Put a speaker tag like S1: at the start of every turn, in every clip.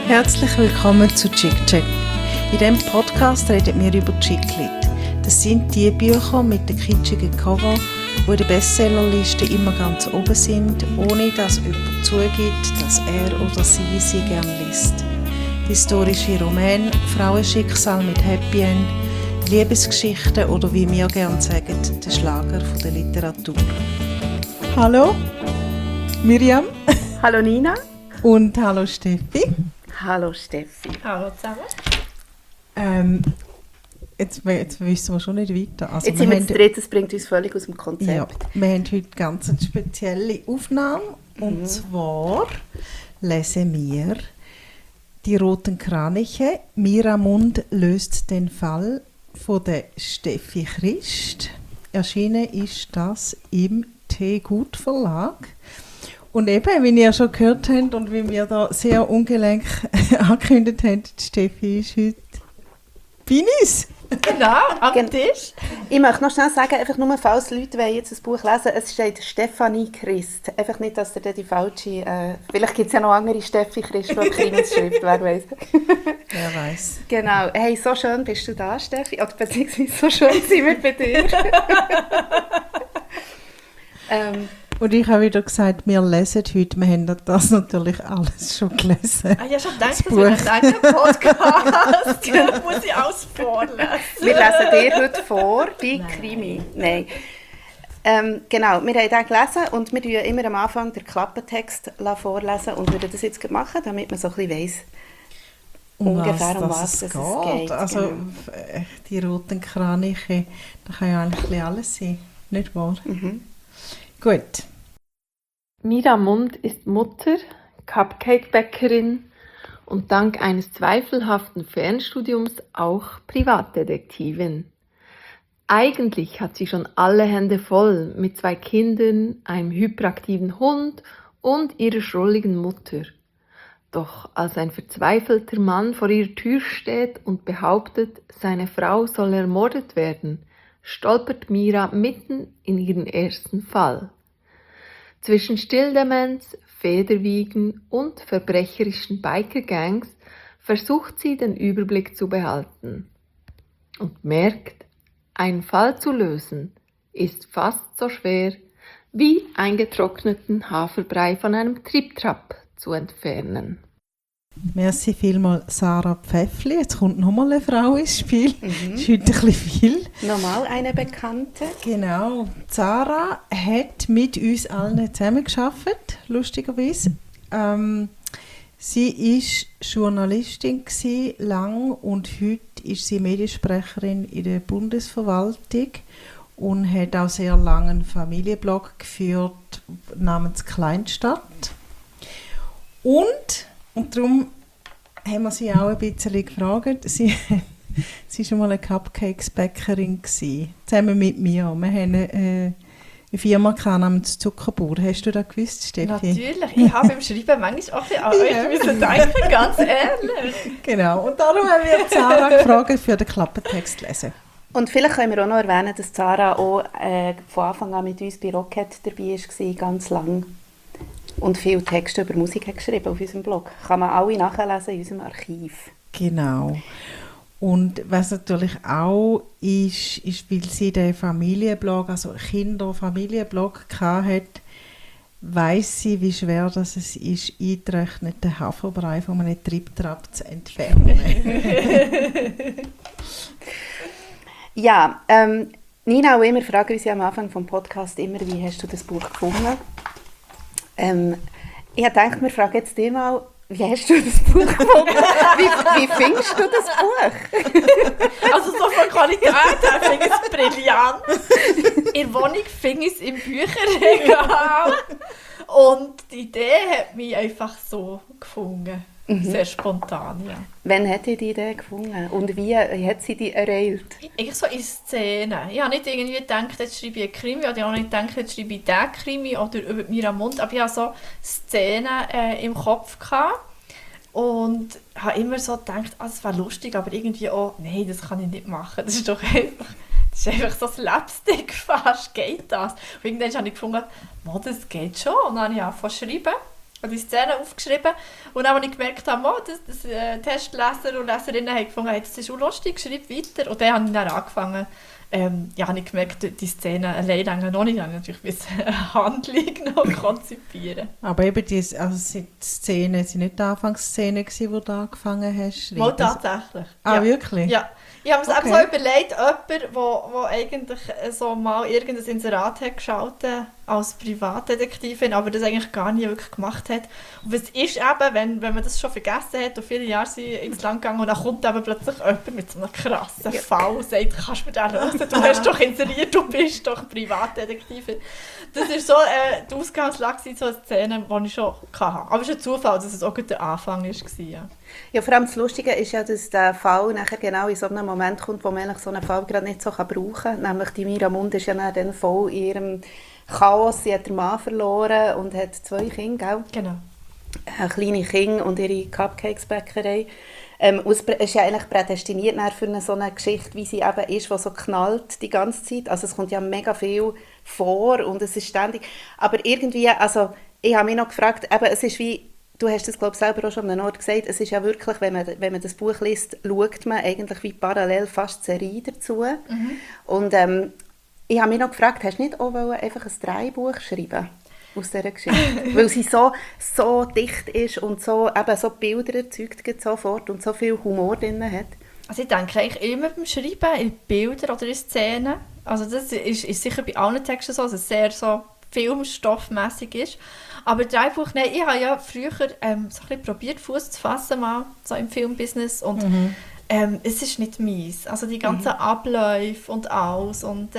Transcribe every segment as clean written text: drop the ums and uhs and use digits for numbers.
S1: Herzlich willkommen zu Chick-Check. In diesem Podcast reden wir über Chick-Lit. Das sind die Bücher mit den kitschigen Cover, die in der Bestsellerliste immer ganz oben sind, ohne dass jemand zugibt, dass er oder sie gerne liest. Historische Romane, Frauenschicksal mit Happy End, Liebesgeschichten oder wie wir gerne sagen, der Schlager der Literatur. Hallo, Miriam.
S2: Hallo Nina.
S1: Und hallo Steffi.
S2: Hallo Steffi.
S3: Hallo zusammen.
S1: Jetzt wissen wir schon nicht weiter. Also
S2: jetzt sind wir zu dritt, das bringt uns völlig aus dem Konzept.
S1: Ja, wir haben heute ganz eine spezielle Aufnahme. Und zwar lesen wir «Die roten Kraniche». Miramund löst den Fall von der Steffi Christ. Erschienen ist das im Teegut Verlag. Und eben, wie ihr schon gehört habt und wie wir da sehr ungelenk angekündigt haben, die Steffi ist heute bei uns.
S3: Genau, am Tisch.
S2: Ich möchte noch schnell sagen, einfach nur, falls Leute jetzt das Buch lesen, es steht Stefanie Christ. Einfach nicht, dass ihr die falsche... vielleicht gibt es ja noch andere Steffi Christ, die Krimis schreibt, wer weiß.
S1: Wer weiß.
S2: Genau. Hey, so schön bist du da, Steffi. Oder beziehungsweise so schön sind wir bei dir.
S1: Und ich habe wieder gesagt, wir lesen heute, wir haben das natürlich alles schon gelesen.
S3: Ich habe schon gedacht, das wird ein eigener Podcast. Da muss ich alles vorlesen.
S2: Wir lesen dir heute vor, die Krimi. Nein. Genau, wir haben den gelesen und wir lesen immer am Anfang den Klappentext vorlesen und würden das jetzt machen, damit man so ein bisschen weiss, ungefähr um was es geht.
S1: Also
S2: genau.
S1: Die roten Kraniche, da kann ja eigentlich alles sein, nicht wahr?
S2: Mhm.
S1: Gut.
S4: Miramund ist Mutter, Cupcake-Bäckerin und dank eines zweifelhaften Fernstudiums auch Privatdetektivin. Eigentlich hat sie schon alle Hände voll mit 2 Kindern, einem hyperaktiven Hund und ihrer schrulligen Mutter. Doch als ein verzweifelter Mann vor ihrer Tür steht und behauptet, seine Frau soll ermordet werden, stolpert Mira mitten in ihren ersten Fall. Zwischen Stilldemenz, Federwiegen und verbrecherischen Biker-Gangs versucht sie, den Überblick zu behalten. Und merkt, einen Fall zu lösen ist fast so schwer, wie eingetrockneten Haferbrei von einem Triebtrap zu entfernen.
S1: Merci vielmals, Sarah Pfäffli. Jetzt kommt nochmal eine Frau ins Spiel. Das ist heute ein bisschen viel.
S2: Nochmal eine Bekannte.
S1: Genau. Sarah hat mit uns allen zusammengearbeitet, lustigerweise. Sie war Journalistin lang und heute ist sie Mediensprecherin in der Bundesverwaltung und hat auch sehr lange einen Familienblog geführt namens Kleinstadt. Und darum haben wir sie auch ein bisschen gefragt. Sie war schon mal eine Cupcakes-Bäckerin, zusammen mit mir. Wir haben eine Firma namens Zuckerbauer. Hast du das gewusst, Steffi?
S3: Natürlich. Ich habe im Schreiben manchmal auch ein bisschen an euch müssen denken, ganz ehrlich.
S1: Genau. Und darum haben wir Sarah gefragt, für den Klappentext zu lesen.
S2: Und vielleicht können wir auch noch erwähnen, dass Sarah auch von Anfang an mit uns bei Rocket dabei war, ganz lang. Und viele Texte über Musik hat geschrieben auf unserem Blog. Kann man alle nachlesen in unserem Archiv.
S1: Genau. Und was natürlich auch ist, weil sie den Familienblog, also Kinder-Familienblog hatte, weiss sie, wie schwer das es ist, eingetrockneten Haferbrei von einem Triebtrap zu entfernen.
S2: Ja, Nina und ich fragen uns ja am Anfang des Podcasts immer, wie hast du das Buch gefunden? Ich denke, wir fragen jetzt dich mal, wie hast du das Buch gefunden? Wie findest du das Buch?
S3: Also so von Qualität her finde ich es brillant. In der Wohnung finde ich es im Bücherregal. Und die Idee hat mich einfach so gefunden. Sehr spontan, ja.
S2: Wann hat sie die Idee gefunden? Und wie hat sie die ereilt?
S3: Ich so in Szenen. Ich habe nicht irgendwie gedacht, jetzt schreibe ich einen Krimi, oder ich habe nicht gedacht, jetzt schreibe ich diesen Krimi oder über Miramund, aber ich hatte so Szenen im Kopf gehabt und habe immer so gedacht, das wäre lustig, aber irgendwie auch, nein, das kann ich nicht machen, das ist doch einfach so ein Slapstick fast, geht das? Und irgendwann habe ich gefunden, das geht schon, und dann habe ich angefangen zu schreiben. habe die Szene aufgeschrieben und dann, als ich gemerkt habe, dass Testleser und Leserinnen haben gefunden, hey, das ist auch lustig, schreib weiter. Und dann habe ich dann angefangen, habe ich gemerkt, die Szene allein noch nicht, habe ich natürlich eine Handlung noch konzipieren.
S1: Aber eben die Szenen sind nicht die Anfangsszenen gewesen, wo du angefangen hast?
S3: Mal tatsächlich.
S1: Ah, wirklich?
S3: Ja. Ich habe mir eben so überlegt, jemand, der eigentlich so mal irgendein Inserat hat geschaltet als Privatdetektivin, aber das eigentlich gar nie wirklich gemacht hat. Und was ist eben, wenn man das schon vergessen hat und viele Jahre sind ins Land gegangen und dann kommt eben plötzlich jemand mit so einem krassen Fall und sagt, kannst du mir den lösen? Du hast doch inseriert, du bist doch Privatdetektivin. Das war so die Ausgangslage, so eine Szene, die ich schon hatte. Aber es ist ein Zufall, dass es auch der Anfang war. Ja.
S2: Ja, vor allem das Lustige ist ja, dass der Fall nachher genau in so einem Moment kommt, wo man eigentlich so einen Fall gerade nicht so brauchen kann. Nämlich die Mira Mund ist ja dann voll in ihrem Chaos. Sie hat den Mann verloren und hat 2 Kinder, gell?
S3: Genau.
S2: Kleine Kinder und ihre Cupcakes-Bäckerei. Es ist ja eigentlich prädestiniert für so eine Geschichte, wie sie eben ist, die so knallt die ganze Zeit. Also es kommt ja mega viel vor und es ist ständig. Aber irgendwie, also ich habe mich noch gefragt, eben, es ist wie, du hast es glaube ich selber auch schon an einem Ort gesagt, es ist ja wirklich, wenn man das Buch liest, schaut man eigentlich wie parallel fast die Serie dazu. Mhm. Und ich habe mich noch gefragt, hast du nicht auch einfach ein Drehbuch schreiben aus dieser Geschichte? Weil sie so dicht ist und so Bilder erzeugt sofort und so viel Humor drin hat.
S3: Also ich denke eigentlich immer beim Schreiben in Bildern oder in Szenen. Also das ist sicher bei allen Texten so, dass es sehr so filmstoffmässig ist. Aber Drehbuch, nein, ich habe ja früher so ein bisschen probiert, Fuß zu fassen mal, so im Filmbusiness und es ist nicht meins. Also die ganzen Abläufe und alles und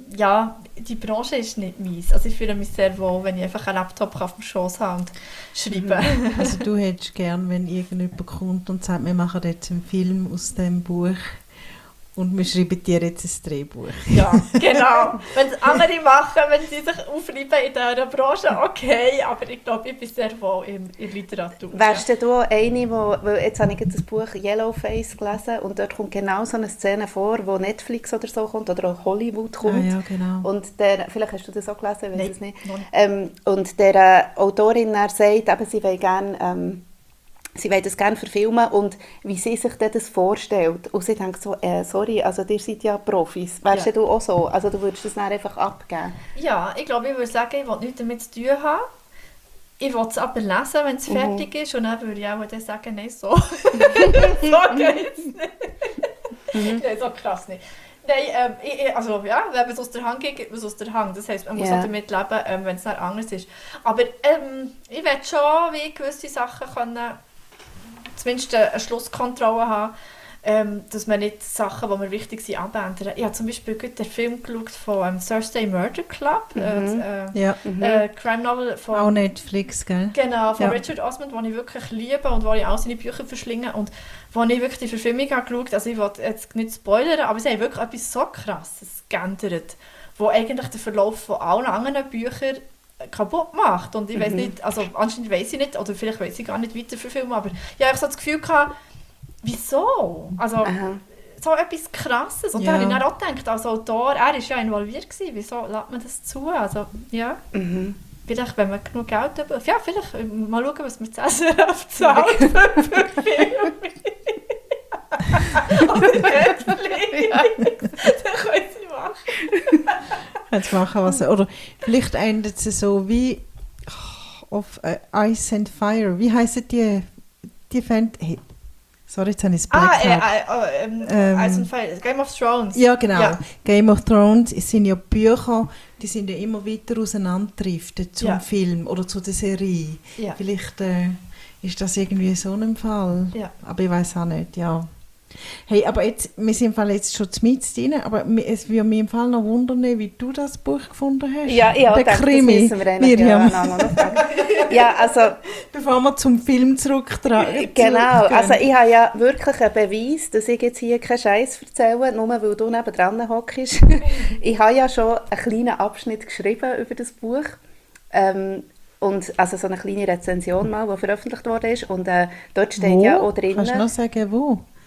S3: die Branche ist nicht meins. Also ich fühle mich sehr wohl, wenn ich einfach einen Laptop auf dem Schoß habe und schreibe.
S1: Also du hättest gern, wenn irgendjemand kommt und sagt, wir machen jetzt einen Film aus diesem Buch und wir schreiben dir jetzt ein Drehbuch.
S3: Ja, genau. Wenn es andere machen, wenn sie sich aufschreiben in dieser Branche, okay, aber ich glaube, ich bin sehr wohl in Literatur.
S2: Wärst du eine, weil jetzt habe ich das Buch Yellowface gelesen und dort kommt genau so eine Szene vor, wo Netflix oder so kommt oder auch Hollywood kommt.
S1: Ja, genau.
S2: Und vielleicht hast du das auch gelesen, ich weiß es nicht. Und der Autorin sagt, eben, sie will gerne sie wollen das gerne verfilmen und wie sie sich das vorstellt. Und sie denkt so, sorry, also ihr seid ja Profis. Wärst du auch so? Also du würdest das dann einfach abgeben?
S3: Ja, ich glaube, ich würde sagen, ich will nichts damit zu tun haben. Ich will es aber lesen, wenn es fertig ist. Und dann würde ich auch dann sagen, nein, so. So geht es nicht. Nein, so krass nicht. Nein, wenn es aus der Hand geht, geht es aus der Hand. Das heisst, man muss auch damit leben, wenn es dann anders ist. Aber ich will schon wie gewisse Sachen können, zumindest eine Schlusskontrolle haben, dass man nicht Sachen, die mir wichtig sind, abändern. Ich habe zum Beispiel den Film geschaut von Thursday Murder Club, Crime Novel von...
S1: Auch Netflix, gell?
S3: Genau, von Richard Osman, den ich wirklich liebe und wo ich auch seine Bücher verschlinge und wo ich wirklich die Verfilmung habe geschaut. Also ich will jetzt nicht spoilern, aber sie haben wirklich etwas so Krasses geändert, wo eigentlich den Verlauf von allen anderen Büchern kaputt macht. Und ich weiß nicht, also anscheinend weiß ich nicht, oder vielleicht weiß ich gar nicht weiter verfilmen, aber ich habe so das Gefühl gehabt, wieso? Also so etwas Krasses. Und dann habe ich dann auch gedacht, als Autor, er war ja involviert gewesen, wieso lässt man das zu? Also, ja. Vielleicht, wenn man genug Geld hat, ja, vielleicht mal schauen, was man zu SRF zahlt für Filme. Oder Netflix. Das können sie machen.
S1: Jetzt machen was. Oder vielleicht endet es so wie auf Ice and Fire. Wie heissen die Hey, sorry, jetzt habe ich es
S3: Ice and Fire. Game of Thrones.
S1: Ja, genau. Ja. Game of Thrones sind ja Bücher, die sind ja immer weiter auseinanderdriftet zum Film oder zu der Serie. Ja. Vielleicht ist das irgendwie so ein Fall. Ja. Aber ich weiß auch nicht, ja. Hey, aber jetzt, wir sind jetzt schon mit drin, aber es würde mich im Fall noch wundern, wie du das Buch gefunden hast.
S2: Ja, der Krimi. Das wissen wir ja, also...
S1: Bevor wir zum Film zurücktreten.
S2: Genau, also ich habe ja wirklich einen Beweis, dass ich jetzt hier keinen Scheiß erzähle, nur weil du nebendran hockst. Ich habe ja schon einen kleinen Abschnitt geschrieben über das Buch. Und also so eine kleine Rezension mal, die veröffentlicht worden ist. Und dort steht ja auch drin...
S1: Kannst du noch sagen, wo?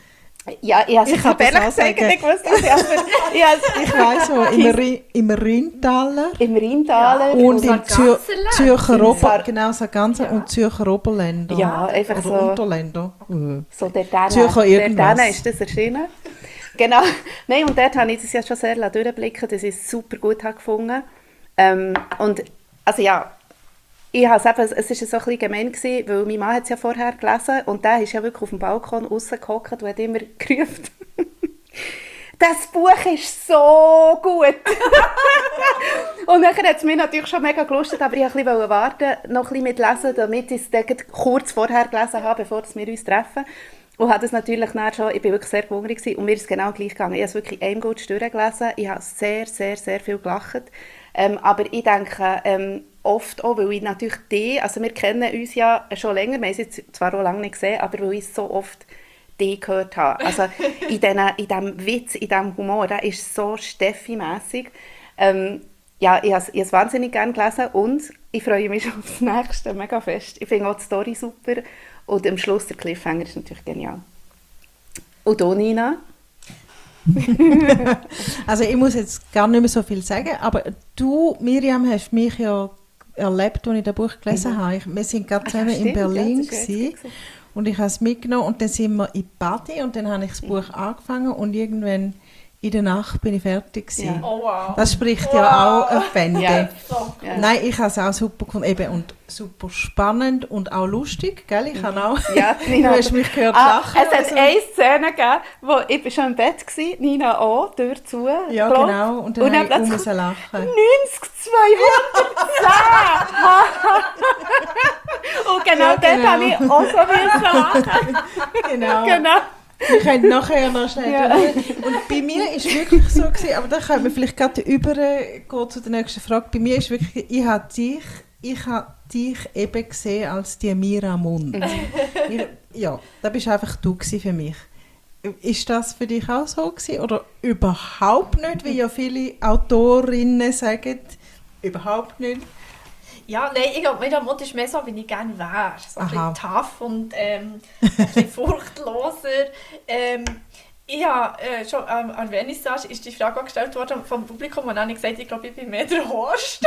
S2: Ja, ich habe es
S1: kann das
S2: ehrlich
S1: auch
S2: gesagt
S1: sagen.
S2: nicht gewusst. Ich
S1: weiss wo, im Rheintaler
S2: im Rheintaler.
S1: und im
S3: Sarganserland.
S1: Zürcher
S2: Sar-
S1: genau, Sarganser und Zürcher Oberländer.
S2: Ja, einfach
S1: Oder
S2: so.
S1: Unterländer.
S2: So dort
S1: Zürcher irgendwas.
S2: ist das erschienen. Genau. Nein, und dort habe ich das ja schon sehr durchblicken, dass ich es super gut habe gefunden. Und also ja, es war so ein bisschen gemein gewesen, weil mein Mann hat es ja vorher gelesen und der ist ja wirklich auf dem Balkon rausgehockt und hat immer gerufen, das Buch ist so gut. Und dann hat es mich natürlich schon mega gelustet, aber ich wollte ein bisschen warten, noch ein bisschen mitlesen, damit ich es dann kurz vorher gelesen habe, bevor wir uns treffen. Und habe das natürlich dann schon, ich war wirklich sehr hungrig gewesen, und mir ist es genau gleich gegangen. Ich habe es wirklich einem gut durchgelesen, ich habe sehr, sehr, sehr viel gelacht. Aber ich denke, oft auch, weil ich natürlich also wir kennen uns ja schon länger, wir haben es jetzt zwar auch lange nicht gesehen, aber weil ich so oft gehört habe. Also in diesem Witz, in diesem Humor, der ist so Steffi-mässig. Ja, ich habe es wahnsinnig gerne gelesen und ich freue mich schon auf das nächste, mega fest. Ich finde auch die Story super und am Schluss der Cliffhanger ist natürlich genial. Und du, Nina?
S1: Also ich muss jetzt gar nicht mehr so viel sagen, aber du, Miriam, hast mich ja erlebt, als ich das Buch gelesen habe. Wir sind gerade zusammen in Berlin gewesen, und ich habe es mitgenommen und dann sind wir in Badi und dann habe ich das Buch angefangen und irgendwann in der Nacht bin ich fertig gewesen.
S2: Ja.
S3: Oh, wow.
S1: Das spricht ja auch eine Bände.
S2: Ja.
S3: So.
S2: Ja.
S1: Nein, ich habe es auch super gefunden eben, und super spannend und auch lustig, gell? Ich habe auch,
S2: Ja,
S1: du
S2: Nina,
S1: hast mich gehört
S2: es
S1: lachen.
S2: hat
S1: also.
S2: eine Szene gegeben, wo ich bin schon im Bett war, Nina auch, Tür zu.
S1: Ja,
S2: klopft.
S1: genau, und dann habe ich
S2: plötzlich
S1: musste lachen.
S2: 90, 210! Und genau
S1: Ja,
S2: dort
S1: genau.
S2: habe ich auch so müssen lachen.
S1: Genau.
S2: Genau.
S1: Wir können nachher noch schnell
S2: Ja.
S1: drüber. Und bei mir war es wirklich so gewesen, aber da können wir vielleicht gerade übergehen zu der nächsten Frage. Bei mir ist wirklich, ich habe dich eben gesehen als die Mira Mund. Ja, da bist einfach du gewesen für mich. Ist das für dich auch so gewesen, oder überhaupt nicht, wie ja viele Autorinnen sagen? Überhaupt nicht.
S3: Ja, nein, ich glaube, meine Mutter ist mehr so, wie ich gerne wäre. So ein
S1: Aha.
S3: bisschen tough und ein bisschen furchtloser. Ich habe schon an Vernissage ist die Frage auch gestellt worden vom Publikum und dann habe ich gesagt, ich glaube, ich bin mehr der Horst.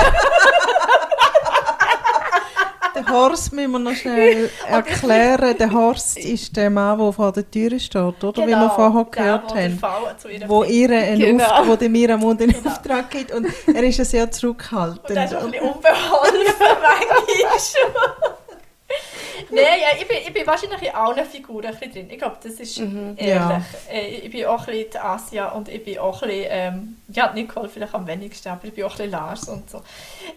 S1: Den Horst müssen wir noch schnell erklären. Der Horst ist der Mann, der vor der Tür steht, oder? Wie wir vorher gehört haben. Wo ihr wo der Mira Mund einen Auftrag gibt. Und er ist ja sehr zurückhaltend.
S3: Und er ist auch ein bisschen unbeholfen manchmal. Nein, ja, ich bin wahrscheinlich in allen Figuren ein bisschen drin. Ich glaube, das ist ehrlich.
S1: Ja.
S3: Ich bin auch ein bisschen die Asia und ich bin auch ein bisschen, ja, Nicole vielleicht am wenigsten, aber ich bin auch ein bisschen Lars und so.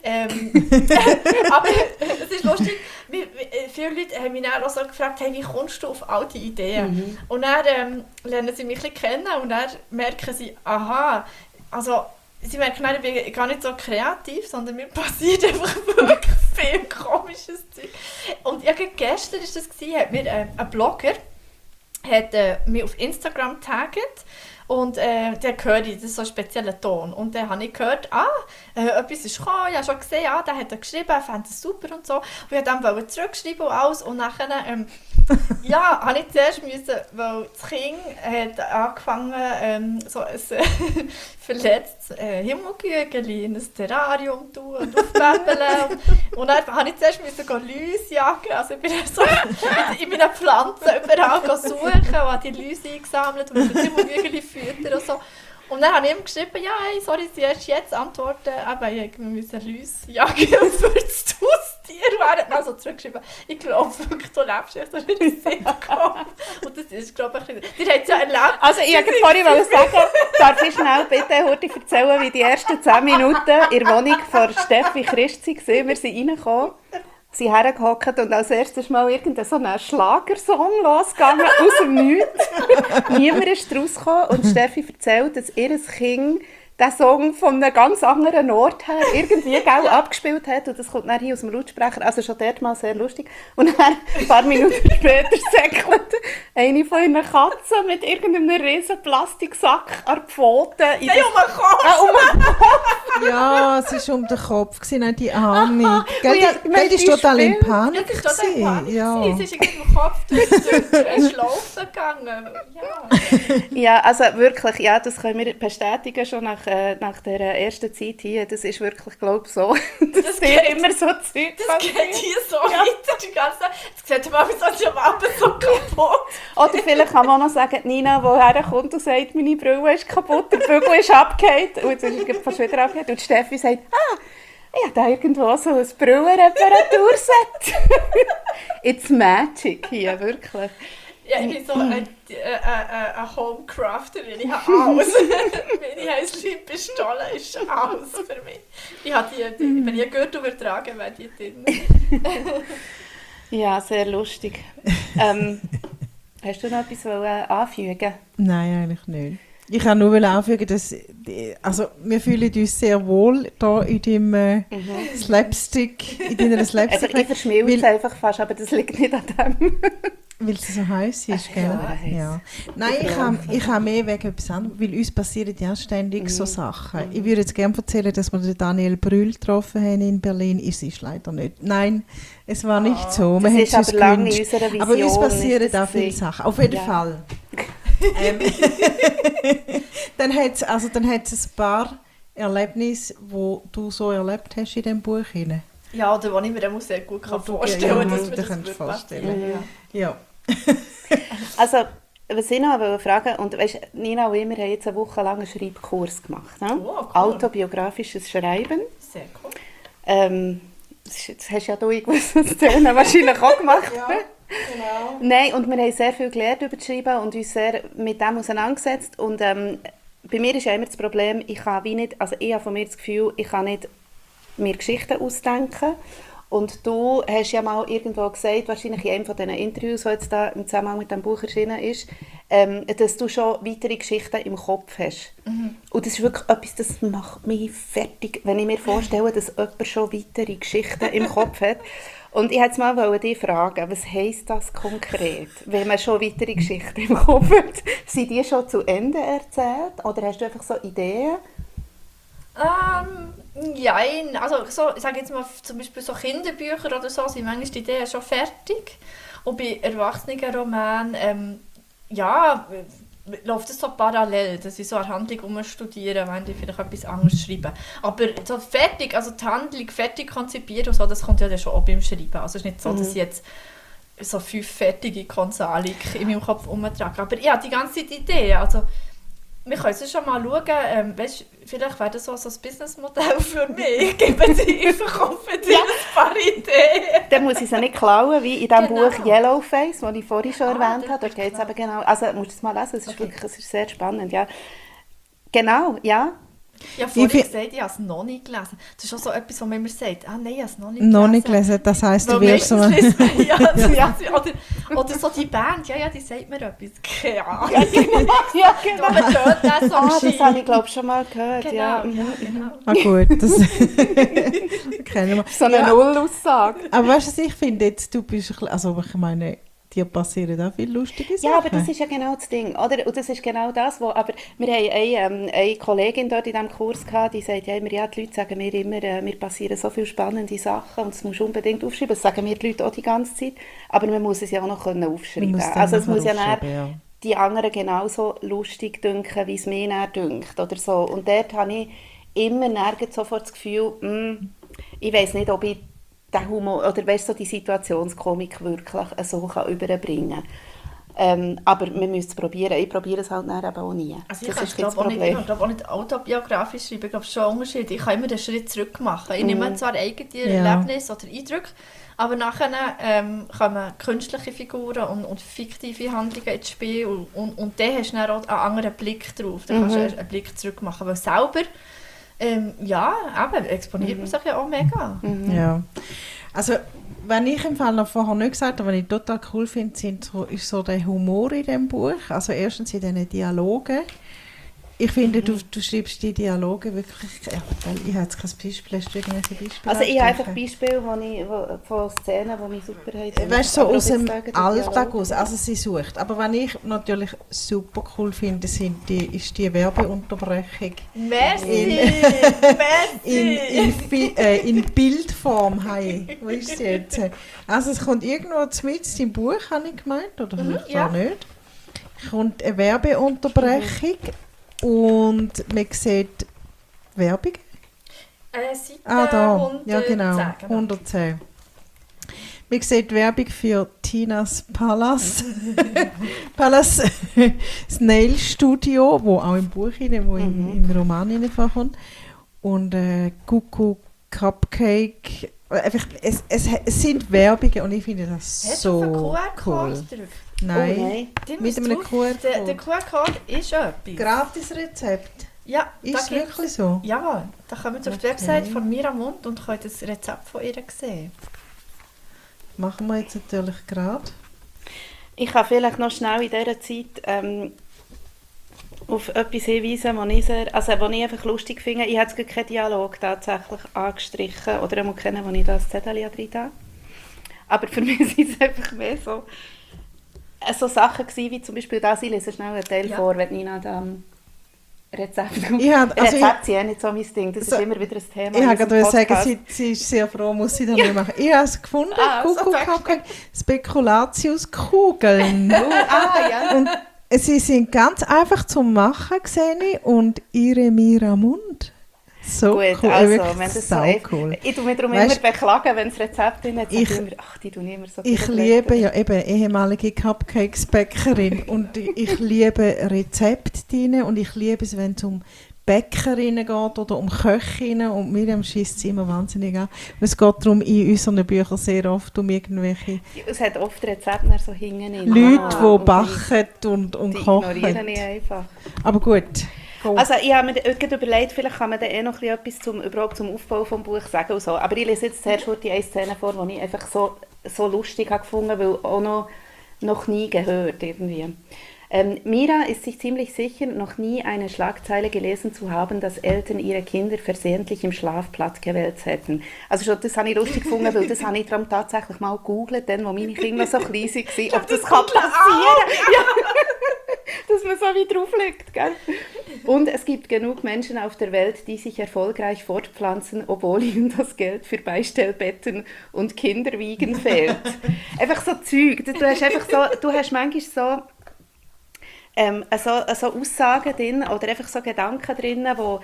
S3: Aber es ist lustig, viele Leute haben mich dann auch so gefragt, hey, wie kommst du auf all diese Ideen? Und dann lernen sie mich ein bisschen kennen und dann merken sie, aha, also sie merken, nein, ich bin gar nicht so kreativ, sondern mir passiert einfach wirklich viel komisches Zeug. Und ja, gestern war das, hat mir ein Blogger hat mich auf Instagram getaggt und der höre ich, das ist so ein spezieller Ton. Und dann habe ich gehört, etwas ist gekommen, ich habe schon gesehen, der hat geschrieben, er fand es super und so. Und ich wollte dann zurückschreiben und alles. Und nachher ja, habe ich zuerst müssen, weil das Kind hat angefangen, so ein verletztes Himmelgügeli in ein Terrarium zu tun und aufpäppeln. Und dann musste ich zuerst Läuse jagen. Also ich bin dann so in meinen Pflanzen überall suchen und habe die Läuse eingesammelt und das Himmelgügeli füttern und so. Und dann habe ich ihm geschrieben, ja, hey, sorry, sie erst jetzt antworten, aber wir müssen Läuse jagen für das Haustier. Und er hat dann so zurückgeschrieben, ich glaube wirklich, du lebst echt, das ist nicht gekommen. Und das ist, glaube ich, ihr habt es ja erlebt.
S2: Also ich wollte vorhin sagen, darf ich schnell bitte heute erzählen, wie die ersten 10 Minuten in der Wohnung von Steffi Christ waren. Wir sind reingekommen, sind hergehockt und als erstes mal irgendein so ein Schlagersong losgegangen, aus dem Nichts. Niemand ist rausgekommen und Steffi erzählt, dass ihr Kind den Song von einem ganz anderen Ort her irgendwie abgespielt hat und das kommt dann hier aus dem Lautsprecher, also schon dort mal sehr lustig. Und dann, ein paar Minuten später säckelt eine von ihren Katzen mit irgendeinem riesen Plastiksack an die Pfoten.
S3: Nein, um den Kopf!
S1: Ja, es war um den Kopf, nicht die Arme. Gell,
S2: ja,
S1: die war total in
S3: Ja,
S1: Panik.
S3: das war total Panik.
S1: Ja.
S3: Sie ist irgendwie im Kopf durch einen Schlaufen gegangen. Ja.
S2: Ja, also wirklich, ja, das können wir bestätigen schon nach der ersten Zeit hier. Das ist wirklich, glaube ich, so. Das
S3: geht-
S2: ist immer so Zeug.
S3: Das geht hier so weiter die ganze Zeit. Jetzt sieht man, wie so am Abend so kaputt.
S2: Oder vielleicht kann man auch noch sagen, Nina, die herkommt und sagt, meine Brille ist kaputt, der Bügel ist abgehakt. Und jetzt ist er fast wieder abgehakt. Und Steffi sagt, ich habe da irgendwo so ein Brillenreparaturset. It's magic hier, wirklich.
S3: Ja, ich bin so eine Homecrafterin. Ich habe alles. Meine Heißlein-Pistole ist alles für mich. Ich habe wenn ich einen Gürtel übertragen wäre die drin.
S2: Ja, sehr lustig. Hast du noch etwas anfügen?
S1: Nein, eigentlich nicht. Ich kann nur anfügen, dass wir fühlen uns sehr wohl hier in deinem Slapstick, in deiner Slapstick.
S2: Ich verschmilze es einfach fast, aber das liegt nicht an dem.
S1: Weil es so heiß ist, gell?
S2: Ja,
S1: Ja. Nein, ich habe mehr wegen etwas anderes, weil uns passieren ja ständig so Sachen. Ich würde jetzt gerne erzählen, dass wir den Daniel Brühl getroffen haben in Berlin. Es ist leider nicht. Nein, es war nicht so.
S2: Das
S1: Wir
S2: ist
S1: haben es
S2: aber
S1: uns
S2: lange in
S1: gewünscht.
S2: unserer Vision.
S1: Aber uns passieren
S2: ist das
S1: auch viele
S2: gewesen.
S1: Sachen. Auf jeden
S2: Ja.
S1: Fall. Dann hat es ein paar Erlebnisse, die du so erlebt hast in diesem Buch.
S3: Ja, oder was ich mir dann sehr gut
S1: Wo du
S3: vorstellen kann,
S1: ja,
S3: dass
S1: wo
S3: wir
S1: du
S3: das
S1: kannst
S3: gut
S1: vorstellen.
S3: passieren.
S1: Ja.
S2: Also, was ich noch fragen wollte, und weißt, Nina und ich, wir haben jetzt eine Woche lang einen Schreibkurs gemacht. Ne?
S3: Oh, cool.
S2: Autobiografisches Schreiben.
S3: Sehr cool.
S2: Das hast ja du gewusst, dass du wahrscheinlich auch gemacht
S3: Ja,
S2: hast.
S3: genau.
S2: Nein, und wir haben sehr viel gelernt über das Schreiben und uns sehr mit dem auseinandergesetzt. Und bei mir ist ja immer das Problem, ich habe von mir das Gefühl, ich kann nicht mir Geschichten ausdenken. Und du hast ja mal irgendwo gesagt, wahrscheinlich in einem von diesen Interviews, die jetzt da im Zusammenhang mit dem Buch erschienen ist, dass du schon weitere Geschichten im Kopf hast. Und das ist wirklich etwas, das macht mich fertig, wenn ich mir vorstelle, dass jemand schon weitere Geschichten im Kopf hat. Und ich wollte jetzt mal dich fragen, was heisst das konkret, wenn man schon weitere Geschichten im Kopf hat? Sind die schon zu Ende erzählt? Oder hast du einfach so Ideen?
S3: Ja, also so, ich sage jetzt mal, zum Beispiel so Kinderbücher oder so, sind manchmal die Ideen schon fertig. Und bei Erwachsenenromanen, läuft es so parallel, dass ich so eine Handlung umstudiere, wenn ich vielleicht etwas anderes schreibe. Aber so fertig, also die Handlung fertig konzipiert und so, das kommt ja dann schon auch beim Schreiben. Also es ist nicht so, dass ich jetzt so 5 fertige Konsalik in meinem Kopf umtrage. Aber ja, die ganze Zeit Ideen, also wir können es schon mal schauen, weißt, vielleicht wäre das so ein Businessmodell für mich. Ich gebe dir dir ein paar Ideen.
S2: Dann muss ich es nicht klauen, wie in dem
S3: Genau.
S2: Buch Yellowface, das ich vorhin schon erwähnt
S3: das
S2: habe. Da
S3: ist
S2: geht es
S3: klar.
S2: eben genau. Also musst du es mal lesen, es ist wirklich, es ist sehr spannend, ja. Genau, ja.
S3: Ich habe vorhin
S1: Wie
S3: gesagt, ich habe es noch nicht gelesen. Das ist auch so etwas, wo man immer sagt, nein, ich habe es noch nicht gelesen.
S1: Noch nicht gelesen, das heisst, du
S3: Weil
S1: wirst so...
S3: meistens liest- oder so die Band, die sagt mir etwas. Keine Ahnung.
S2: Ja, genau.
S3: Man hört das so
S2: Das habe ich, glaube ich, schon mal gehört.
S3: Genau,
S2: Ja.
S3: genau.
S1: Ah gut, das kennen wir.
S2: So eine Nullaussage.
S1: Aber weißt du, was ich finde, jetzt, du bist, ein bisschen- also ich meine, dir passieren auch viele lustige Sachen.
S2: Ja, aber das ist ja genau das Ding, oder? Und das ist genau das, aber wir haben eine Kollegin dort in diesem Kurs gehabt, die sagt ja immer, ja, die Leute sagen mir immer, mir passieren so viele spannende Sachen und das musst du unbedingt aufschreiben. Das sagen mir die Leute auch die ganze Zeit, aber man muss es ja auch noch aufschreiben
S1: Man muss
S2: können.
S1: dann
S2: Also es
S1: nachher
S2: muss ja
S1: aufschreiben,
S2: dann
S1: ja.
S2: die anderen genauso lustig dünken, wie es mir dann dünkt oder so. Und dort habe ich immer nirgends sofort das Gefühl, ich weiss nicht, ob ich den Humor oder weißt, so die Situationskomik wirklich so kann überbringen kann. Aber wir müssen es probieren. Ich probiere es halt dann eben auch nie.
S3: Also ich
S2: das
S3: kann
S2: ist
S3: glaube
S2: das Problem.
S3: auch nicht autobiografisch schreiben. Ich glaube, es ist schon ein Unterschied. Ich kann immer den Schritt zurück machen. Ich nehme zwar eigene Erlebnisse oder Eindrücke, aber nachher kommen künstliche Figuren und fiktive Handlungen ins Spiel und dann hast du dann auch einen anderen Blick drauf. Dann kannst du einen Blick zurück machen. Weil selber, exponiert man sich ja auch mega.
S1: Ja. Also, wenn ich im Fall noch vorher nicht gesagt habe, was ich total cool finde, ist so der Humor in diesem Buch. Also erstens in diesen Dialogen. Ich finde, du schreibst die Dialoge wirklich... Ja, ich habe jetzt kein Beispiel. Hast du irgendwelche Beispiele?
S2: Also ich habe einfach Beispiele von Szenen, die mich super haben.
S1: Weißt du, so aus dem Alltag aus. Also sie sucht. Aber was ich natürlich super cool finde, ist die Werbeunterbrechung.
S3: Merci!
S1: In Bildform. Wo ist sie jetzt? Also es kommt irgendwo mitten im Buch, habe ich gemeint, oder vielleicht auch nicht. Kommt eine Werbeunterbrechung und man sieht Werbung.
S3: Seite
S1: Da.
S3: 110.
S1: Ja, genau.
S3: Genau.
S1: 110. Man sieht Werbung für Tinas Palace. Palace das Nail Studio, wo auch im Buch wo im Roman vorkommt. Und Kuku Cupcake. Einfach, es sind Werbungen und ich finde das so cool. Nein, mit einem QR-Code.
S3: Der QR-Code ist etwas.
S1: Gratis-Rezept.
S3: Ja,
S1: Ist wirklich so?
S3: Ja, da kommen Sie auf die Website von Mira Mund und können das Rezept von ihr sehen.
S1: Machen wir jetzt natürlich gerade.
S2: Ich kann vielleicht noch schnell in dieser Zeit auf etwas hinweisen, was ich einfach lustig finde. Ich habe jetzt keinen Dialog tatsächlich angestrichen oder einmal kennen, wo ich das Zettel drin habe. Aber für mich sind es einfach mehr so Sachen gewesen, wie zum Beispiel das. Ich lese schnell einen Teil vor, wenn Nina da Rezept kommt. Rezepte sind nicht so mein Ding, das ist immer wieder ein Thema.
S1: Ich wollte gerade sagen, sie ist sehr froh, muss sie das nicht machen. Ich habe es gefunden, Spekulatiuskugeln.
S2: Ja.
S1: Und sie sind ganz einfach zum Machen, sehe ich, und ihre Mira Mund. So
S2: gut,
S1: cool,
S2: also,
S1: wirklich
S2: wenn das so
S1: cool.
S2: Ich tue mich darum immer beklagen, wenn es Rezept drin hat. Die tun immer so
S1: Ich liebe ja eben ehemalige Cupcakes-Bäckerin und ich liebe Rezepte drin und ich liebe es, wenn es um Bäckerinnen geht oder um Köchinnen und Miriam schiesst es immer wahnsinnig an. Und es geht darum in unseren Büchern sehr oft um irgendwelche
S2: es hat oft Rezepte so hinten in
S1: Leute, die backen und kochen.
S2: Die ignorieren ich einfach.
S1: Aber gut.
S2: Also ich habe mir gerade überlegt, vielleicht kann man da noch etwas zum Aufbau des Buches sagen und so. Aber ich lese jetzt zuerst die eine Szene vor, die ich einfach so lustig habe gefunden, weil auch noch nie gehört irgendwie. Mira ist sich ziemlich sicher, noch nie eine Schlagzeile gelesen zu haben, dass Eltern ihre Kinder versehentlich im Schlaf plattgewälzt hätten. Also schon, das habe ich lustig gefunden, weil das habe ich darum tatsächlich mal gegoogelt, dann, wo meine Kinder noch so klein waren, ob das passieren kann. Ja. Dass man so wie drauf liegt, gell? Und es gibt genug Menschen auf der Welt, die sich erfolgreich fortpflanzen, obwohl ihnen das Geld für Beistellbetten und Kinderwiegen fehlt. Einfach so Zeug. Du hast manchmal so Aussagen drin oder einfach so Gedanken drin,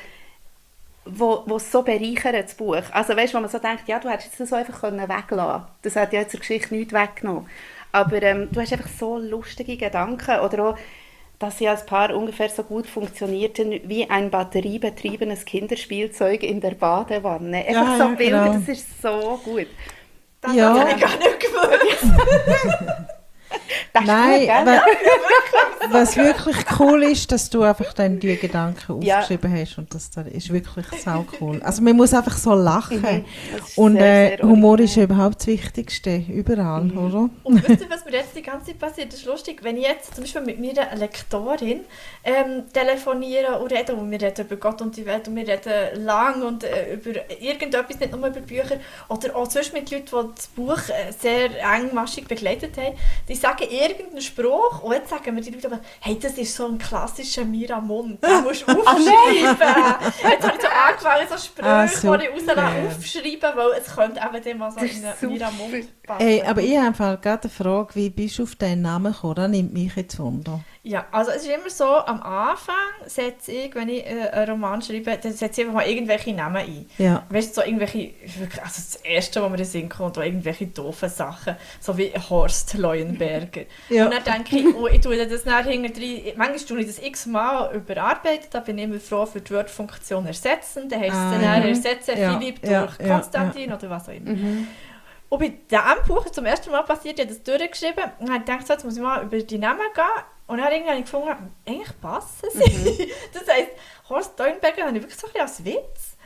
S2: wo so bereichern das Buch. Also weißt, wo man so denkt, ja, du hättest es so einfach weglassen können. Das hat ja jetzt der Geschichte nichts weggenommen. Aber du hast einfach so lustige Gedanken oder auch, dass sie als Paar ungefähr so gut funktionierten wie ein batteriebetriebenes Kinderspielzeug in der Badewanne. Einfach so Bilder,
S1: genau.
S2: Das ist so gut.
S3: Das habe ich gar nicht gewusst.
S2: Das
S1: Nein,
S2: ist gut, gell?
S1: was wirklich cool ist, dass du einfach dann die Gedanken aufgeschrieben hast und das ist wirklich sau cool. Also man muss einfach so lachen und
S2: sehr
S1: Humor ist überhaupt das Wichtigste, überall, oder?
S3: Und wisst ihr, was mir jetzt die ganze Zeit passiert? Das ist lustig, wenn ich jetzt zum Beispiel mit meiner Lektorin telefoniere und rede, und wir reden über Gott und die Welt und wir reden lang und über irgendetwas, nicht nur über Bücher, oder auch sonst mit Leuten, die das Buch sehr engmaschig begleitet haben, die sagen irgendeinen Spruch und jetzt sagen mir die Leute aber, hey, das ist so ein klassischer Mira Mund, den musst du aufschreiben. Jetzt habe ich so angefangen, so Sprüche, die ich aufschreiben, weil es könnte eben dem mal so in einen Mira Mund passen.
S1: Hey, aber ich habe gerade eine Frage, wie bist du auf deinen Namen gekommen? Das nimmt mich jetzt Wunder.
S3: Ja, also es ist immer so, am Anfang setze ich, wenn ich einen Roman schreibe, dann setze ich einfach mal irgendwelche Namen ein.
S1: Ja.
S3: Weißt du, so irgendwelche, also das Erste, was mir in den Sinn kommt, irgendwelche doofen Sachen, so wie Horst Leuenberger.
S1: Ja.
S3: Und dann denke ich, ich tue das nachher hinterher, manchmal tue ich das x-mal überarbeitet, da bin ich immer froh für die Word-Funktion ersetzen, dann heisst es dann nachher ersetzen Philipp durch Konstantin oder was auch immer. Und bei diesem Buch, zum ersten Mal passiert, ich habe das durchgeschrieben und habe gedacht, so, jetzt muss ich mal über die Namen gehen. Und dann habe ich gefunden, eigentlich passen sie. Das heisst, Horst Leuenberger habe ich wirklich so ein bisschen als Witz.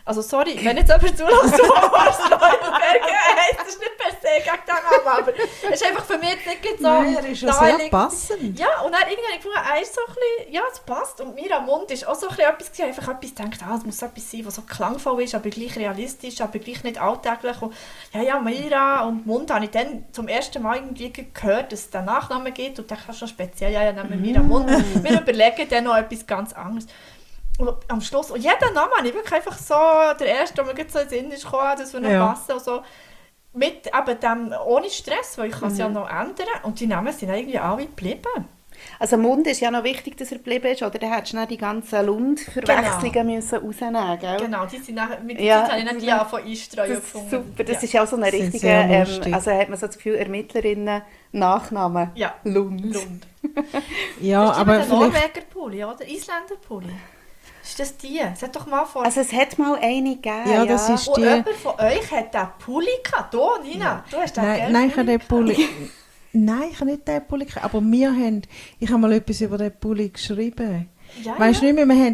S3: Also sorry, wenn jetzt jemand zulässt, Horst Leuenberger heisst, das ist nicht per se gegen den Namen, aber es ist einfach für mich jetzt nicht so
S1: Nein, er ist ja sehr
S3: naheliegend.
S1: passend.
S3: Ja, und dann irgendwie gefunden, er ist so ein bisschen, ja, es passt. Und mir am Mund ist auch so ein bisschen etwas gewesen, einfach etwas gedacht, es muss etwas sein, was so klangvoll ist, aber gleich realistisch, aber gleich nicht alltäglich. Und ja, Mira und Mund habe ich dann zum ersten Mal irgendwie gehört, dass es den Nachnamen gibt und dachte, das ist schon speziell, ja, nehmen wir Mira Mund. Wir überlegen dann noch etwas ganz anderes. Und am Schluss, und jeden Namen habe ich wirklich einfach so, der erste, der mir gerade so in den Sinn ist gekommen, das wir noch passen und so, mit eben dem, ohne Stress, weil ich kann es ja noch ändern und die Namen sind irgendwie alle geblieben.
S2: Also Mund ist ja noch wichtig, dass er geblieben ist, oder? Da hättest du dann die ganzen Lund-Verwechslungen müssen rausnehmen, gell?
S3: Genau, die sind nachher, mit der Zeit habe ich nicht die angefangen einstreuen
S2: Das ist
S3: gefunden.
S2: super, das
S3: Ja.
S2: ist ja auch so eine
S1: sind
S2: richtige,
S1: sehr lustig.
S2: also hat man so das Gefühl, Ermittlerinnen Nachnamen.
S3: Ja.
S2: Lund.
S3: Lund.
S1: Ja,
S3: Das ist
S1: aber
S3: der
S1: vielleicht...
S3: Norweger-Pulli, oder? Isländer-Pulli. Ist das die? Sag doch mal vor.
S2: Also es hat mal eine gegeben,
S1: Ja, das ist
S3: und
S1: die...
S3: jemand von euch hat diesen Pulli gehabt. Du, Nina, du hast den
S1: Nein, ich habe den Pulli... Nein, ich habe nicht den Pulli gehabt, aber ich habe mal etwas über den Pulli geschrieben.
S3: Ja,
S1: Weißt du nicht mehr,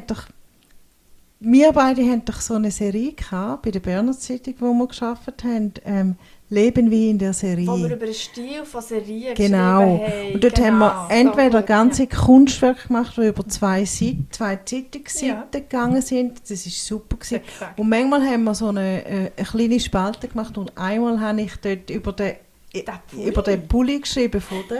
S1: wir beide haben doch so eine Serie gehabt, bei der Berner Zeitung, wo wir gearbeitet haben, «Leben wie in der Serie».
S3: wo wir über den Stil von Serien
S1: Genau.
S3: geschrieben haben.
S1: Und dort haben wir entweder ganze Kunstwerke gemacht, die über zwei Zeitungsseiten
S3: Ja.
S1: gegangen sind. Das war super gewesen.
S3: Exakt.
S1: Und manchmal haben wir so eine kleine Spalte gemacht und einmal habe ich dort über den Pulli geschrieben von der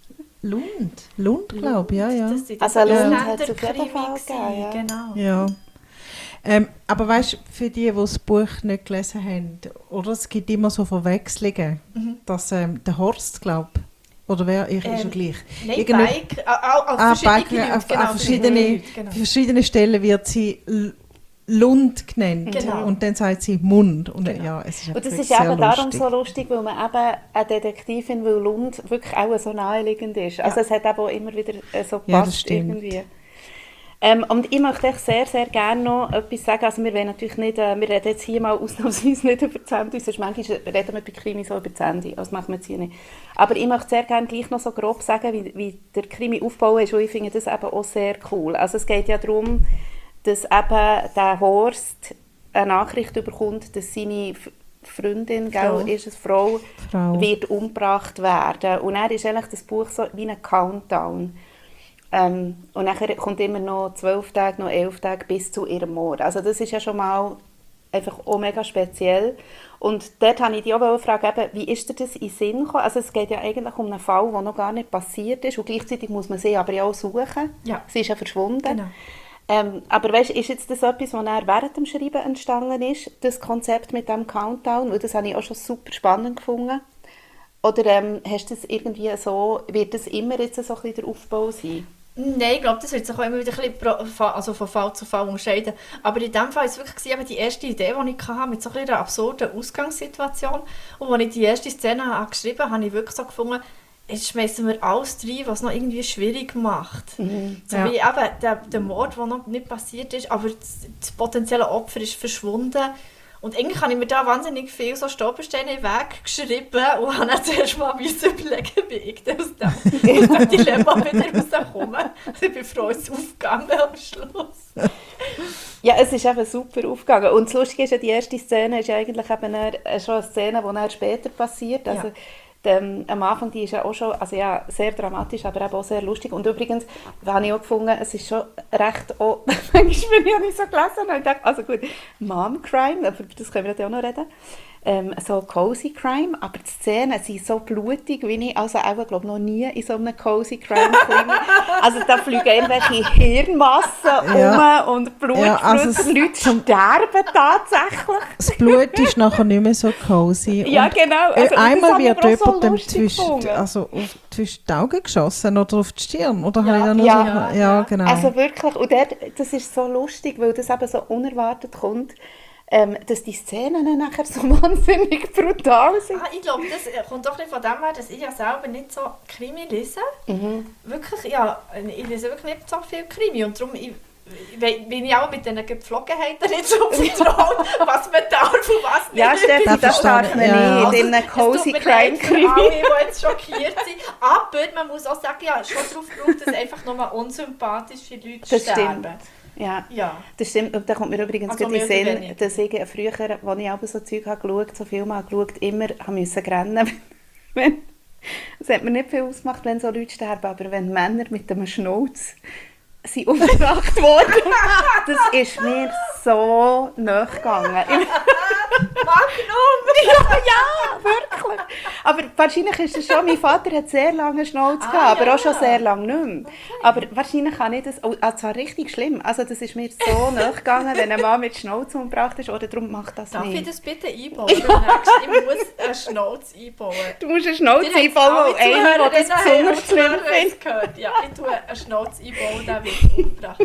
S1: Lund, glaube ich, ja.
S3: Das sind
S2: Also
S3: die
S2: Lund
S3: Isländer
S2: hat es auf jeden
S3: Krimi
S2: Fall gegeben, ja.
S3: Genau.
S1: Ja. Aber weißt du, für die das Buch nicht gelesen haben, oder? Es gibt immer so Verwechslungen, dass der Horst, glaube ich, oder wer, ist ja gleich.
S3: Nein,
S1: Irgende-
S3: Bike, auf verschiedene Leute, genau, genau.
S1: verschiedenen Stellen wird sie Lund genannt
S3: Genau.
S1: und dann sagt sie Mund. Und
S3: Genau.
S1: ja, es ist
S2: Und das
S1: wirklich
S2: ist
S1: sehr
S2: eben darum
S1: lustig.
S2: so lustig, weil man eben eine Detektivin, weil Lund wirklich auch so naheliegend ist. Also es hat eben auch immer wieder so
S1: Ja, das
S2: gepasst
S1: stimmt.
S2: irgendwie. Und ich möchte euch sehr, sehr gerne noch etwas sagen. Also wir wollen natürlich nicht, wir reden jetzt hier mal ausnahmsweise nicht über die Ende, sonst manchmal reden wir bei Krimi so über die Ende, das machen wir jetzt hier nicht. Aber ich möchte sehr gerne gleich noch so grob sagen, wie der Krimi aufgebaut ist, und ich finde das eben auch sehr cool. Also es geht ja darum, dass eben der Horst eine Nachricht bekommt, dass seine Freundin,
S1: Frau.
S2: ist es Frau,
S1: Frau.
S2: wird umgebracht werden. Und dann ist eigentlich das Buch so wie ein Countdown. Und nachher kommt immer noch 12 Tage, noch 11 Tage bis zu ihrem Mord. Also das ist ja schon mal einfach auch mega speziell. Und dort wollte ich dich auch fragen, eben, wie ist dir das in den Sinn gekommen? Also es geht ja eigentlich um einen Fall, der noch gar nicht passiert ist. Und gleichzeitig muss man sie aber ja auch suchen.
S3: Ja.
S2: Sie ist ja verschwunden.
S3: Genau.
S2: Aber weißt, ist jetzt das etwas, was dann während dem Schreiben entstanden ist, das Konzept mit dem Countdown? Weil das habe ich auch schon super spannend gefunden. Oder hast du das irgendwie so, wird das immer jetzt so ein bisschen der Aufbau sein?
S3: Nein, ich glaube, das wird sich auch immer wieder ein bisschen von Fall zu Fall unterscheiden. Aber in diesem Fall war es wirklich eben die erste Idee, die ich hatte, mit so ein bisschen einer absurden Ausgangssituation. Und als ich die erste Szene geschrieben habe, habe ich wirklich so gefunden, jetzt schmeißen wir alles rein, was es noch irgendwie schwierig macht. So
S1: Ja.
S3: wie eben der Mord, der noch nicht passiert ist, aber das potenzielle Opfer ist verschwunden. Und eigentlich habe ich mir da wahnsinnig viel so Stolpersteine in den Weg geschrieben und habe dann zuerst mal überlegen, wie ich dann aus dem Dilemma wieder rauskomme. Ich bin froh, es ist aufgegangen am Schluss.
S2: Ja, es ist eben super aufgegangen. Und das Lustige ist ja, die erste Szene ist ja eigentlich eben schon eine Szene, die dann später passiert. Also, am Anfang, die ist ja auch schon, also ja, sehr dramatisch, aber eben auch sehr lustig. Und übrigens habe ich auch gefunden, es ist schon recht auch, manchmal, wenn ich auch nicht so gelesen habe, ich dachte, also gut, Mom Crime, aber das können wir ja auch noch reden, so Cozy Crime, aber die Szenen sind so blutig, wie ich also auch, glaube noch nie in so einem Cozy Crime Krimi. Also da fliegen irgendwelche Hirnmassen und Blut
S1: also
S2: Leute sterben tatsächlich.
S1: Das Blut ist nachher nicht mehr so cozy.
S2: Ja,
S1: Und
S2: genau. Also,
S1: einmal
S2: das
S1: wird
S2: habe ich aber auch so
S1: jemandem
S2: lustig gefunden.
S1: zwischen die Augen geschossen oder auf die Stirn. Oder habe ich da noch
S2: ja,
S1: so, ja, genau.
S2: Also wirklich, und das ist so lustig, weil das eben so unerwartet kommt, dass die Szenen dann nachher so wahnsinnig brutal sind.
S3: Ich glaube, das kommt doch ein bisschen von dem her, dass ich ja selber nicht so Krimi lese. Wirklich, ja, ich lese wirklich nicht so viel Krimi und darum bin ich auch mit diesen Gepflogenheiten nicht so vertraut, was man darf und was nicht.
S2: Ja, Steffi, das darf man
S1: Ja.
S2: nicht in einem Cozy Crime
S3: Für
S2: Krimi.
S3: alle, die jetzt schockiert sind. Aber man muss auch sagen, ja, schon darauf gebraucht, dass einfach nur unsympathische Leute
S2: Das
S3: sterben.
S2: stimmt. Ja.
S3: Ja.
S2: Das stimmt. Und da kommt mir übrigens
S3: Also
S2: gerade in den
S3: mehr oder
S2: Sinn,
S3: weniger.
S2: dass ich früher, als ich auch so Zeug habe geschaut, so Filme habe geschaut, immer musste rennen. Wenn, es hat mir nicht viel ausgemacht, wenn so Leute sterben, aber wenn Männer mit einem Schnauz sind umgebracht worden, das ist mir so nahe gegangen. Ja, wirklich. Aber wahrscheinlich ist es schon, mein Vater hat sehr lange Schnauz gehabt, aber
S3: ja.
S2: auch schon sehr lange nicht mehr. Aber wahrscheinlich kann ich das, das war richtig schlimm. Also das ist mir so nahe gegangen, wenn ein Mann mit Schnauz umgebracht ist, oder darum macht das
S3: Darf ich
S2: nicht.
S3: das bitte einbauen? Ich muss einen Schnauz einbauen.
S2: Du musst einen Schnauz
S3: Ihr habt
S2: einbauen,
S3: alle
S2: und einer, der das
S3: Zuhörerinnen
S2: besonders schlimm
S3: und Zuhörer
S2: findet.
S3: gehört. Ja, ich tue einen Schnauz einbauen, der wird umgebracht.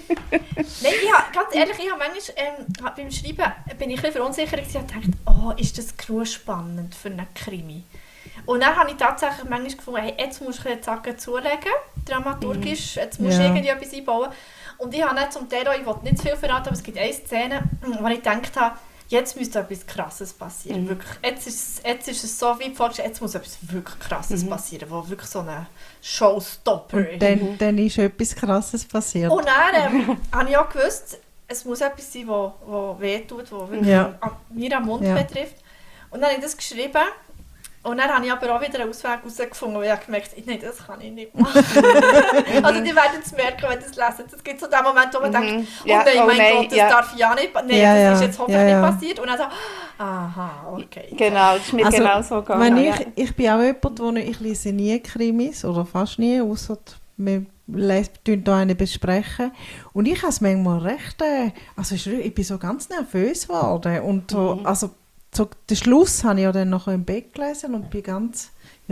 S3: Nein, ganz ehrlich, ich habe manchmal beim Schreiben bin ich ein bisschen verunsichert gewesen und dachte, oh, ist das genug spannend für einen Krimi? Und dann habe ich tatsächlich manchmal gefunden, hey, jetzt musst du die Sachen zulegen, dramaturgisch, jetzt musst du
S1: Ja.
S3: irgendwie etwas einbauen. Und ich habe dann zum Teil auch, ich will nicht zu viel verraten, aber es gibt eine Szene, wo ich gedacht habe, jetzt müsste etwas Krasses passieren. Wirklich, jetzt ist es so wie vorgestellt, jetzt muss etwas wirklich Krasses passieren, wo wirklich so ein Showstopper
S1: Und
S3: ist.
S1: dann ist etwas Krasses passiert.
S3: Und dann habe ich auch gewusst, es muss etwas sein, das wehtut, das wirklich
S1: Ja.
S3: mir am Mund
S1: Ja.
S3: betrifft. Und dann habe ich das geschrieben. Und dann habe ich aber auch wieder einen Ausweg herausgefunden, weil ich gemerkt habe, nein, das kann ich nicht machen. Also die werden es merken, wenn sie es lesen. Es gibt so den Moment, wo man denkt, oh
S2: Ja,
S3: nein,
S2: oh
S3: mein
S2: nein,
S3: Gott, das
S2: ja.
S3: darf ja nicht passieren. Nein,
S1: Ja,
S3: das
S1: ja.
S3: ist jetzt hoffentlich
S1: Ja, ja.
S3: nicht passiert. Und dann so, aha, okay.
S2: Genau, das ist mir
S1: Also,
S2: genau so gegangen.
S1: Ich bin auch jemand, ich lese nie Krimis, oder fast nie, außer wir tun da eine besprechen. Und ich habe es manchmal recht, ich bin so ganz nervös geworden. Und so, also, so, den Schluss habe ich ja dann noch im Bett gelesen und bin ganz,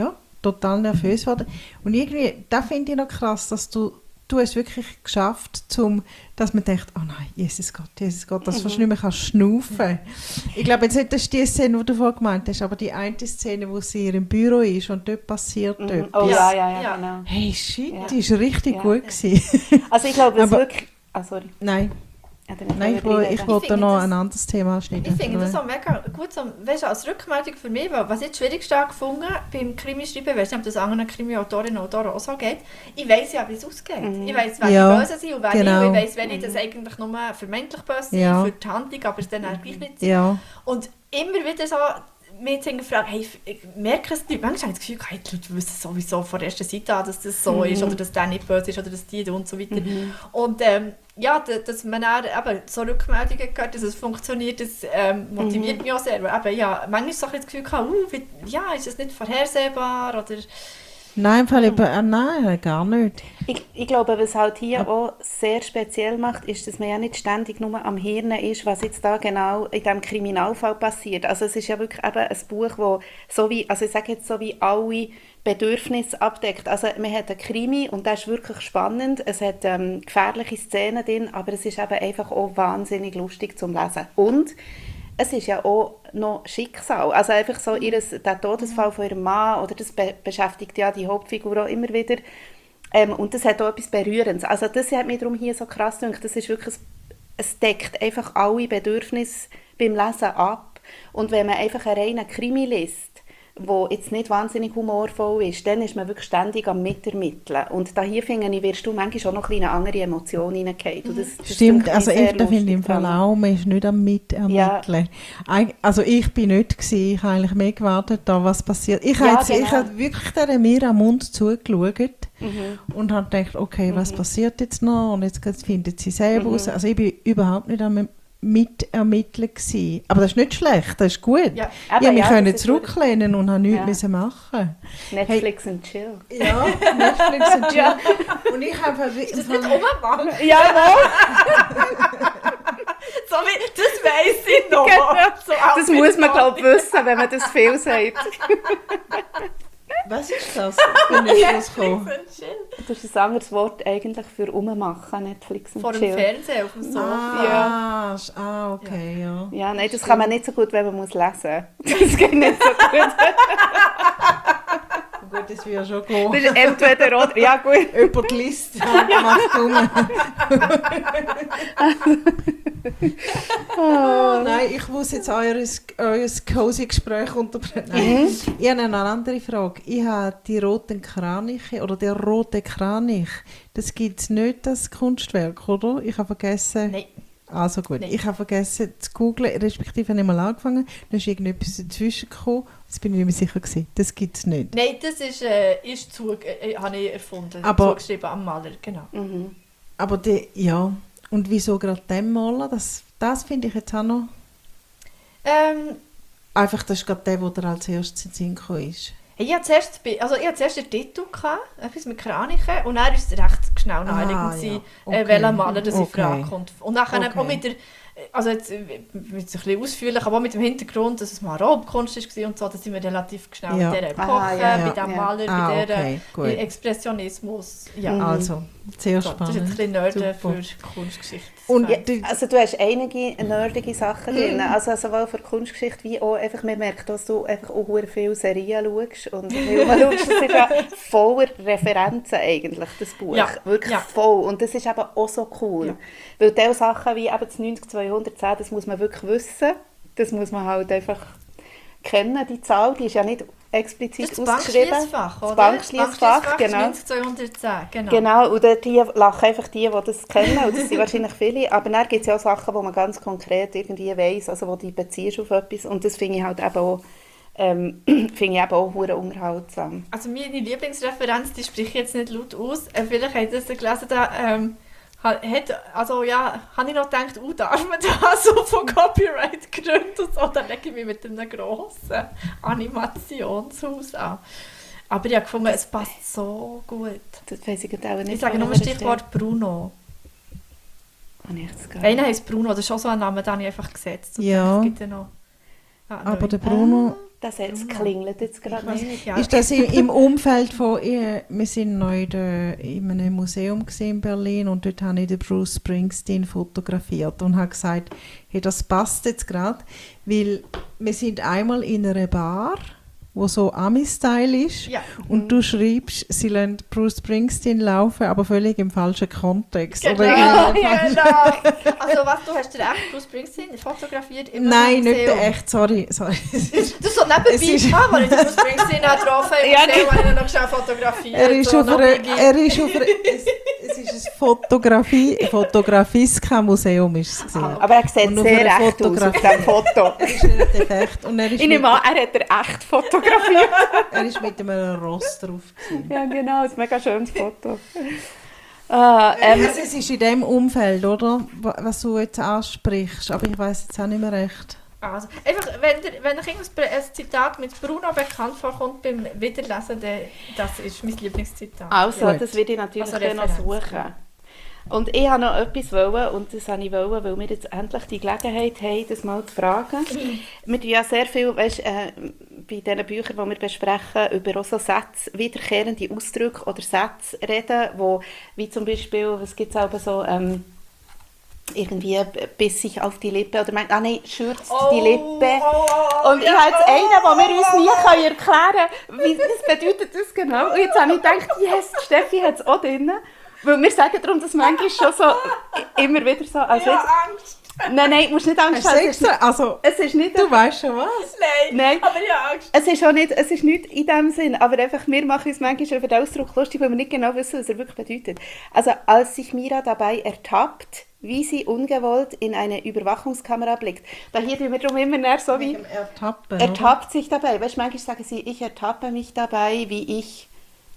S1: total nervös geworden. Und irgendwie, da finde ich noch krass, dass du es wirklich geschafft, dass man denkt, oh nein, Jesus Gott, dass du fast nicht mehr kannst schnaufen. Ich glaube, jetzt nicht, das ist die Szene, die du vorhin gemeint hast, aber die eine Szene, wo sie in ihrem Büro ist und dort passiert etwas.
S2: Oh
S3: Ja.
S2: ja, genau.
S1: Hey, shit,
S2: Ja.
S1: die war richtig
S2: Ja.
S1: gut gewesen.
S2: Also ich glaube, es
S1: Aber-
S2: wirklich... Sorry.
S1: Nein,
S2: Ja, dann
S1: nein, ich wollte
S3: finde
S1: noch
S3: das-
S1: ein anderes Thema anschneiden.
S3: Ich finde das auch mega gut, so, weißt du, als Rückmeldung für mich, weil was ich das Schwierigste habe gefunden beim Krimi-Schreiben, weißt du, ob das anderen Krimi-Autorinnen und Autoren auch so geht, ich weiss ja, wie es ausgeht. Ich weiss, wer
S1: Ja,
S3: die Böse sind und wer
S1: genau.
S3: nicht. Und ich weiss, wenn ich das eigentlich nur vermeintlich böse sind,
S1: Ja.
S3: für die Handlung, aber es dann auch gleich nicht sind.
S1: Ja,
S3: Und immer wieder so, mich zu fragen, hey, ich merke es nicht. Manchmal habe ich das Gefühl, hey, die Leute wissen sowieso von der ersten Seite an, dass das so ist, oder dass der nicht böse ist, oder dass die und so weiter. Und dass man dann eben so Rückmeldungen hört, dass es funktioniert, das motiviert mich auch sehr. Weil eben, manchmal so ein bisschen das Gefühl gehabt, ist das nicht vorhersehbar, oder...
S1: nein, im Fall nein, gar nicht.
S2: Ich glaube, was halt hier auch sehr speziell macht, ist, dass man ja nicht ständig nur am Hirn ist, was jetzt da genau in diesem Kriminalfall passiert. Also es ist ja wirklich eben ein Buch, das so wie, also ich sage jetzt so wie alle Bedürfnisse abdeckt. Also man hat einen Krimi und der ist wirklich spannend. Es hat gefährliche Szenen drin, aber es ist eben einfach auch wahnsinnig lustig zum Lesen. Und es ist ja auch noch Schicksal. Also einfach so der Todesfall von ihrem Mann, oder das beschäftigt ja die Hauptfigur auch immer wieder. Und das hat auch etwas Berührendes. Also das hat mich darum hier so krass gedacht. Das ist wirklich, es deckt einfach alle Bedürfnisse beim Lesen ab. Und wenn man einfach einen reinen Krimi liest, der jetzt nicht wahnsinnig humorvoll ist, dann ist man wirklich ständig am Mitermitteln. Und da hier, finde ich, wirst du manchmal auch noch eine andere Emotion hineingehen. Und das
S1: Stimmt,
S2: finde
S1: also
S2: sehr
S1: ich finde im
S2: lustig
S1: Fall
S2: dran.
S1: auch, man ist nicht am Mitermitteln. Also ich bin nicht gewesen, ich habe eigentlich mehr gewartet, da was passiert. Ich
S2: Ja,
S1: habe
S2: genau.
S1: hab wirklich der mir am Mund zugeschaut und habe gedacht, okay, was passiert jetzt noch? Und jetzt findet sie selber raus. Also ich bin überhaupt nicht am Mitermitteln gewesen. Aber das ist nicht schlecht, das ist gut.
S3: Ja.
S2: Aber
S1: Ich mich
S2: ja,
S1: können
S2: das ist
S1: zurücklehnen und habe nichts
S2: Ja.
S1: müssen machen.
S2: Netflix and chill.
S1: Ja, Netflix und chill. Und ich habe
S3: Ist das nicht Obermann?
S2: Jawohl!
S3: So wie, das weiss ich noch. So
S2: Das muss man, glaube ich, wissen, wenn man das viel sagt.
S1: Was ist das? Ich bin nicht rausgekommen.
S2: Das ist ein anderes Wort eigentlich für rummachen, Netflix
S3: Vor
S2: und
S3: dem
S2: chill.
S3: Fernseher auf dem Sofa.
S1: Okay, ja.
S2: Ja, nein, das kann man nicht so gut, wenn man muss lesen muss. Das geht nicht so gut.
S1: gut, das wäre schon gehen.
S2: Das ist entweder oder. Ja, gut.
S1: Jemand liest und macht um. Oh, nein, ich muss jetzt euer cozy Gespräch unterbrechen. Nein. Ich habe eine andere Frage. Ich habe die roten Kraniche oder der rote Kranich. Das gibt es nicht, das Kunstwerk, oder? Ich habe vergessen.
S3: Nein.
S1: Also gut,
S3: Nein.
S1: ich habe vergessen zu googlen, respektive habe ich mal angefangen. Dann ist irgendetwas dazwischen gekommen. Jetzt bin ich nicht mehr sicher gewesen. Das gibt es nicht.
S3: Nein, das ist habe ich erfunden.
S1: Aber-
S3: zugeschrieben am Maler, genau.
S1: Aber ja, und wieso gerade dem Maler? Das finde ich jetzt auch noch... Einfach, das ist gerade der dir als erstes in den Sinn gekommen ist.
S3: Ich hatte zuerst den Titel, etwas mit Kranichen, und dann ist es recht schnell naheliegend,
S1: ja. Okay.
S3: welcher Maler das in
S1: Okay.
S3: Frage kommt. Und nachher
S1: Okay.
S3: auch mit der, also jetzt wird es ein bisschen ausführlich, aber auch mit dem Hintergrund, dass es mal Raubkunst war und so, da sind wir relativ schnell
S1: Ja.
S3: in dieser Epoche,
S2: Ah, ja,
S3: bei
S2: ja.
S3: diesem
S2: Ja.
S3: Maler, bei dieser
S1: okay, gut.
S3: Expressionismus. Ja.
S1: Also, sehr
S3: So, das ist jetzt
S1: spannend.
S3: ein bisschen Nerden
S1: Super.
S3: für Kunstgeschichte.
S1: Und
S2: Ja,
S1: du,
S2: also du hast einige nerdige Sachen drin, also sowohl für Kunstgeschichte wie auch einfach, man merkt, dass du einfach auch sehr viele Serien schaust und Filme schaust, das ist ja voller Referenzen eigentlich, das Buch,
S3: Ja,
S2: wirklich
S3: ja.
S2: voll, und das ist eben auch so cool,
S3: Ja.
S2: weil diese Sachen wie eben das 90210, das muss man wirklich wissen, das muss man halt einfach kennen, die Zahl, die ist ja nicht explizit
S3: Das ist das
S2: ausgeschrieben.
S3: Bankschliessfach, oder?
S2: Das Bankschliessfach, genau.
S3: 90210, genau.
S2: Genau, und dort lachen einfach die das kennen, und das sind wahrscheinlich viele. Aber dann gibt es ja auch Sachen, wo man ganz konkret irgendwie weiss, also wo du dich beziehst auf etwas. Und das finde ich halt eben auch, verdammt unterhaltsam.
S3: Also meine Lieblingsreferenz, die spreche ich jetzt nicht laut aus. Vielleicht habt ihr das gelesen, da habe ich noch gedacht, darf man da so von Copyright-Gründen und so, dann lege ich mich mit einem grossen Animationshaus an. Aber ich habe gefunden, es passt so gut.
S2: Das weiss ich gerade auch nicht.
S3: Ich sage nur ein Stichwort Bruno. Einer heisst Bruno, das ist schon so ein Name, den habe ich einfach gesetzt. Und
S1: Ja.
S3: Es gibt ja noch...
S1: aber der Bruno...
S2: Das jetzt klingelt jetzt gerade nicht.
S3: nicht. Ja.
S1: Ist das im Umfeld von... Wir sind neu in einem Museum in Berlin und dort habe ich den Bruce Springsteen fotografiert und habe gesagt, hey, das passt jetzt gerade, weil wir sind einmal in einer Bar, wo so Ami-Style ist,
S3: Ja.
S1: und du schreibst, sie lassen Bruce Springsteen laufen, aber völlig im falschen Kontext.
S3: Genau,
S1: Oder
S3: genau. Also was, du hast den echt Bruce Springsteen fotografiert? Im
S1: Nein, nicht
S3: Museum?
S1: der echt, sorry.
S3: Du so nebenbei,
S1: Es ist-
S3: weil ich den Bruce Springsteen getroffen habe,
S2: Ja,
S3: im Museum, habe ich ihn noch schnell fotografiert.
S1: Er ist
S3: so,
S1: auf
S3: noch
S1: einer,
S3: Biggie.
S1: es ist ein Fotografiska-Museum ist es gewesen.
S2: Aber er sieht
S1: Und auf
S2: sehr
S1: einer
S2: echt aus auf diesem Foto.
S1: Er ist nicht defekt und er ist,
S2: Ich nehme an, er hat echt fotografiert.
S1: er ist mit einem Ross drauf gewesen.
S2: Ja, genau, das ist ein mega schönes Foto.
S1: Also es ist in dem Umfeld, oder? Was du jetzt ansprichst, aber ich weiß jetzt auch nicht mehr recht.
S3: Also, einfach, wenn euch ein Zitat mit Bruno bekannt vorkommt beim Wiederlesen, dann, das ist mein Lieblingszitat.
S2: Also,
S1: Gut.
S2: das werde ich natürlich
S3: Also
S2: dann noch
S3: Referenz,
S2: suchen. Und ich wollte noch etwas wollen, und das wollte ich, weil wir jetzt endlich die Gelegenheit haben, das mal zu fragen. Wir tun ja sehr viel, weißt, bei diesen Büchern, die wir besprechen, über auch so Sätze, wiederkehrende Ausdrücke oder Sätze reden, wo, wie zum Beispiel, was gibt es auch so, irgendwie biss ich auf die Lippe oder meint, schürzt die Lippe. Und ich habe jetzt einen, den wir uns nie erklären können, was bedeutet das genau. Und jetzt habe ich gedacht, yes, Steffi hat es auch drin. Weil wir sagen darum, dass manchmal schon so, immer wieder so, also jetzt,
S3: Angst.
S2: nein, du musst nicht Angst haben.
S1: Hast du extra? Also,
S2: Es ist nicht,
S1: du weißt schon was.
S2: Nein.
S3: aber ich habe Angst.
S2: es ist auch nicht, es ist nicht in dem Sinn, aber einfach, wir machen uns manchmal über den Ausdruck lustig, weil wir nicht genau wissen, was er wirklich bedeutet. Also, als sich Mira dabei ertappt, wie sie ungewollt in eine Überwachungskamera blickt. Da hier tun wir darum immer näher so wie,
S1: Ertappen.
S2: ertappt sich dabei. Weißt du, manchmal sagen sie, ich ertappe mich dabei, wie ich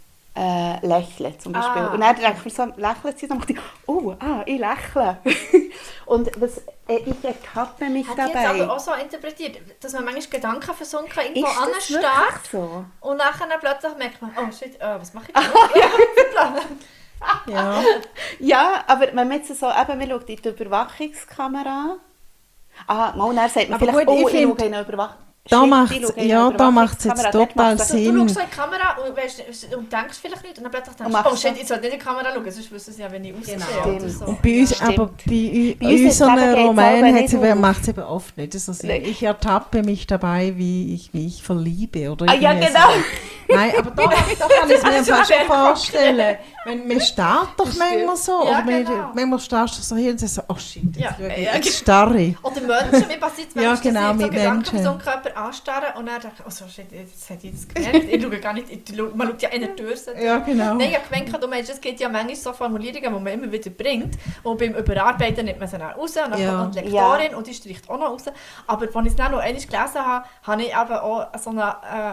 S2: lächle zum Beispiel.
S3: Ah,
S2: Und dann denke ich mir so, lächelt sie, dann macht sie, ich lächle. Und was, ich ertappe mich
S3: Hat die jetzt
S2: dabei.
S3: aber auch so interpretiert, dass man manchmal Gedanken versunken irgendwo
S2: Ist das
S3: ansteht
S2: wirklich so?
S3: und nachher plötzlich merkt man, oh shit, was mache ich denn?
S1: Ja.
S2: Ja, aber wenn man jetzt so, eben, man schaut in die Überwachungskamera. Dann sagt man
S1: Aber
S2: vielleicht,
S1: gut, ich
S2: ich
S1: find-
S2: schaue in eine Überwachung.
S1: Da
S2: Shit,
S1: macht's,
S2: die schauen in
S1: ja,
S2: die
S1: da macht es jetzt
S2: Überwachungskamera, dort
S1: total
S2: macht es-
S3: Du
S1: Sinn.
S3: schaust so in die Kamera und denkst vielleicht nicht und dann plötzlich denkst
S2: Und
S3: du, oh
S2: machst
S3: shit,
S2: so.
S3: ich sollte nicht in die Kamera schauen, sonst wissen sie ja, wenn ich aussehe
S2: Stimmt.
S3: oder so.
S1: Und bei uns,
S2: Ja.
S1: aber
S2: Stimmt.
S1: bei
S2: Bei uns jetzt
S1: unseren
S2: eben geht's
S1: Romanen
S2: aber nicht auf.
S1: macht es eben oft nicht so Sinn.
S2: Nein.
S1: Ich ertappe mich dabei, wie ich mich verliebe. Oder
S2: Ah, ja,
S1: irgendwie
S2: genau.
S1: So. Nein, aber da kann ich es mir fast schon vorstellen. Man starrt doch manchmal so.
S3: Ja,
S1: oder
S3: genau.
S1: manchmal starrst du so hier und sagst so, oh shit, jetzt,
S3: Ja,
S1: schaue ich,
S3: ja,
S1: jetzt starre ich.
S3: Oder Menschen, mir passiert es
S1: Ja,
S3: manchmal,
S1: genau,
S3: dass ich so
S1: mit
S3: Gedanken
S1: Menschen.
S3: auf so einen Körper anstarren und dann denke ich, oh so shit, jetzt hätte ich das gemerkt. Ich schaue gar nicht, man schaut ja in die Tür.
S1: Ja, genau.
S3: Nein, ich habe gemerkt, du meinst, es gibt ja manchmal so Formulierungen, die man immer wieder bringt. Und beim Überarbeiten nimmt man sie dann raus und dann
S1: Ja.
S3: kommt die Lektorin und die streicht auch noch raus. Aber als ich es dann noch einmal gelesen habe, habe ich eben auch so eine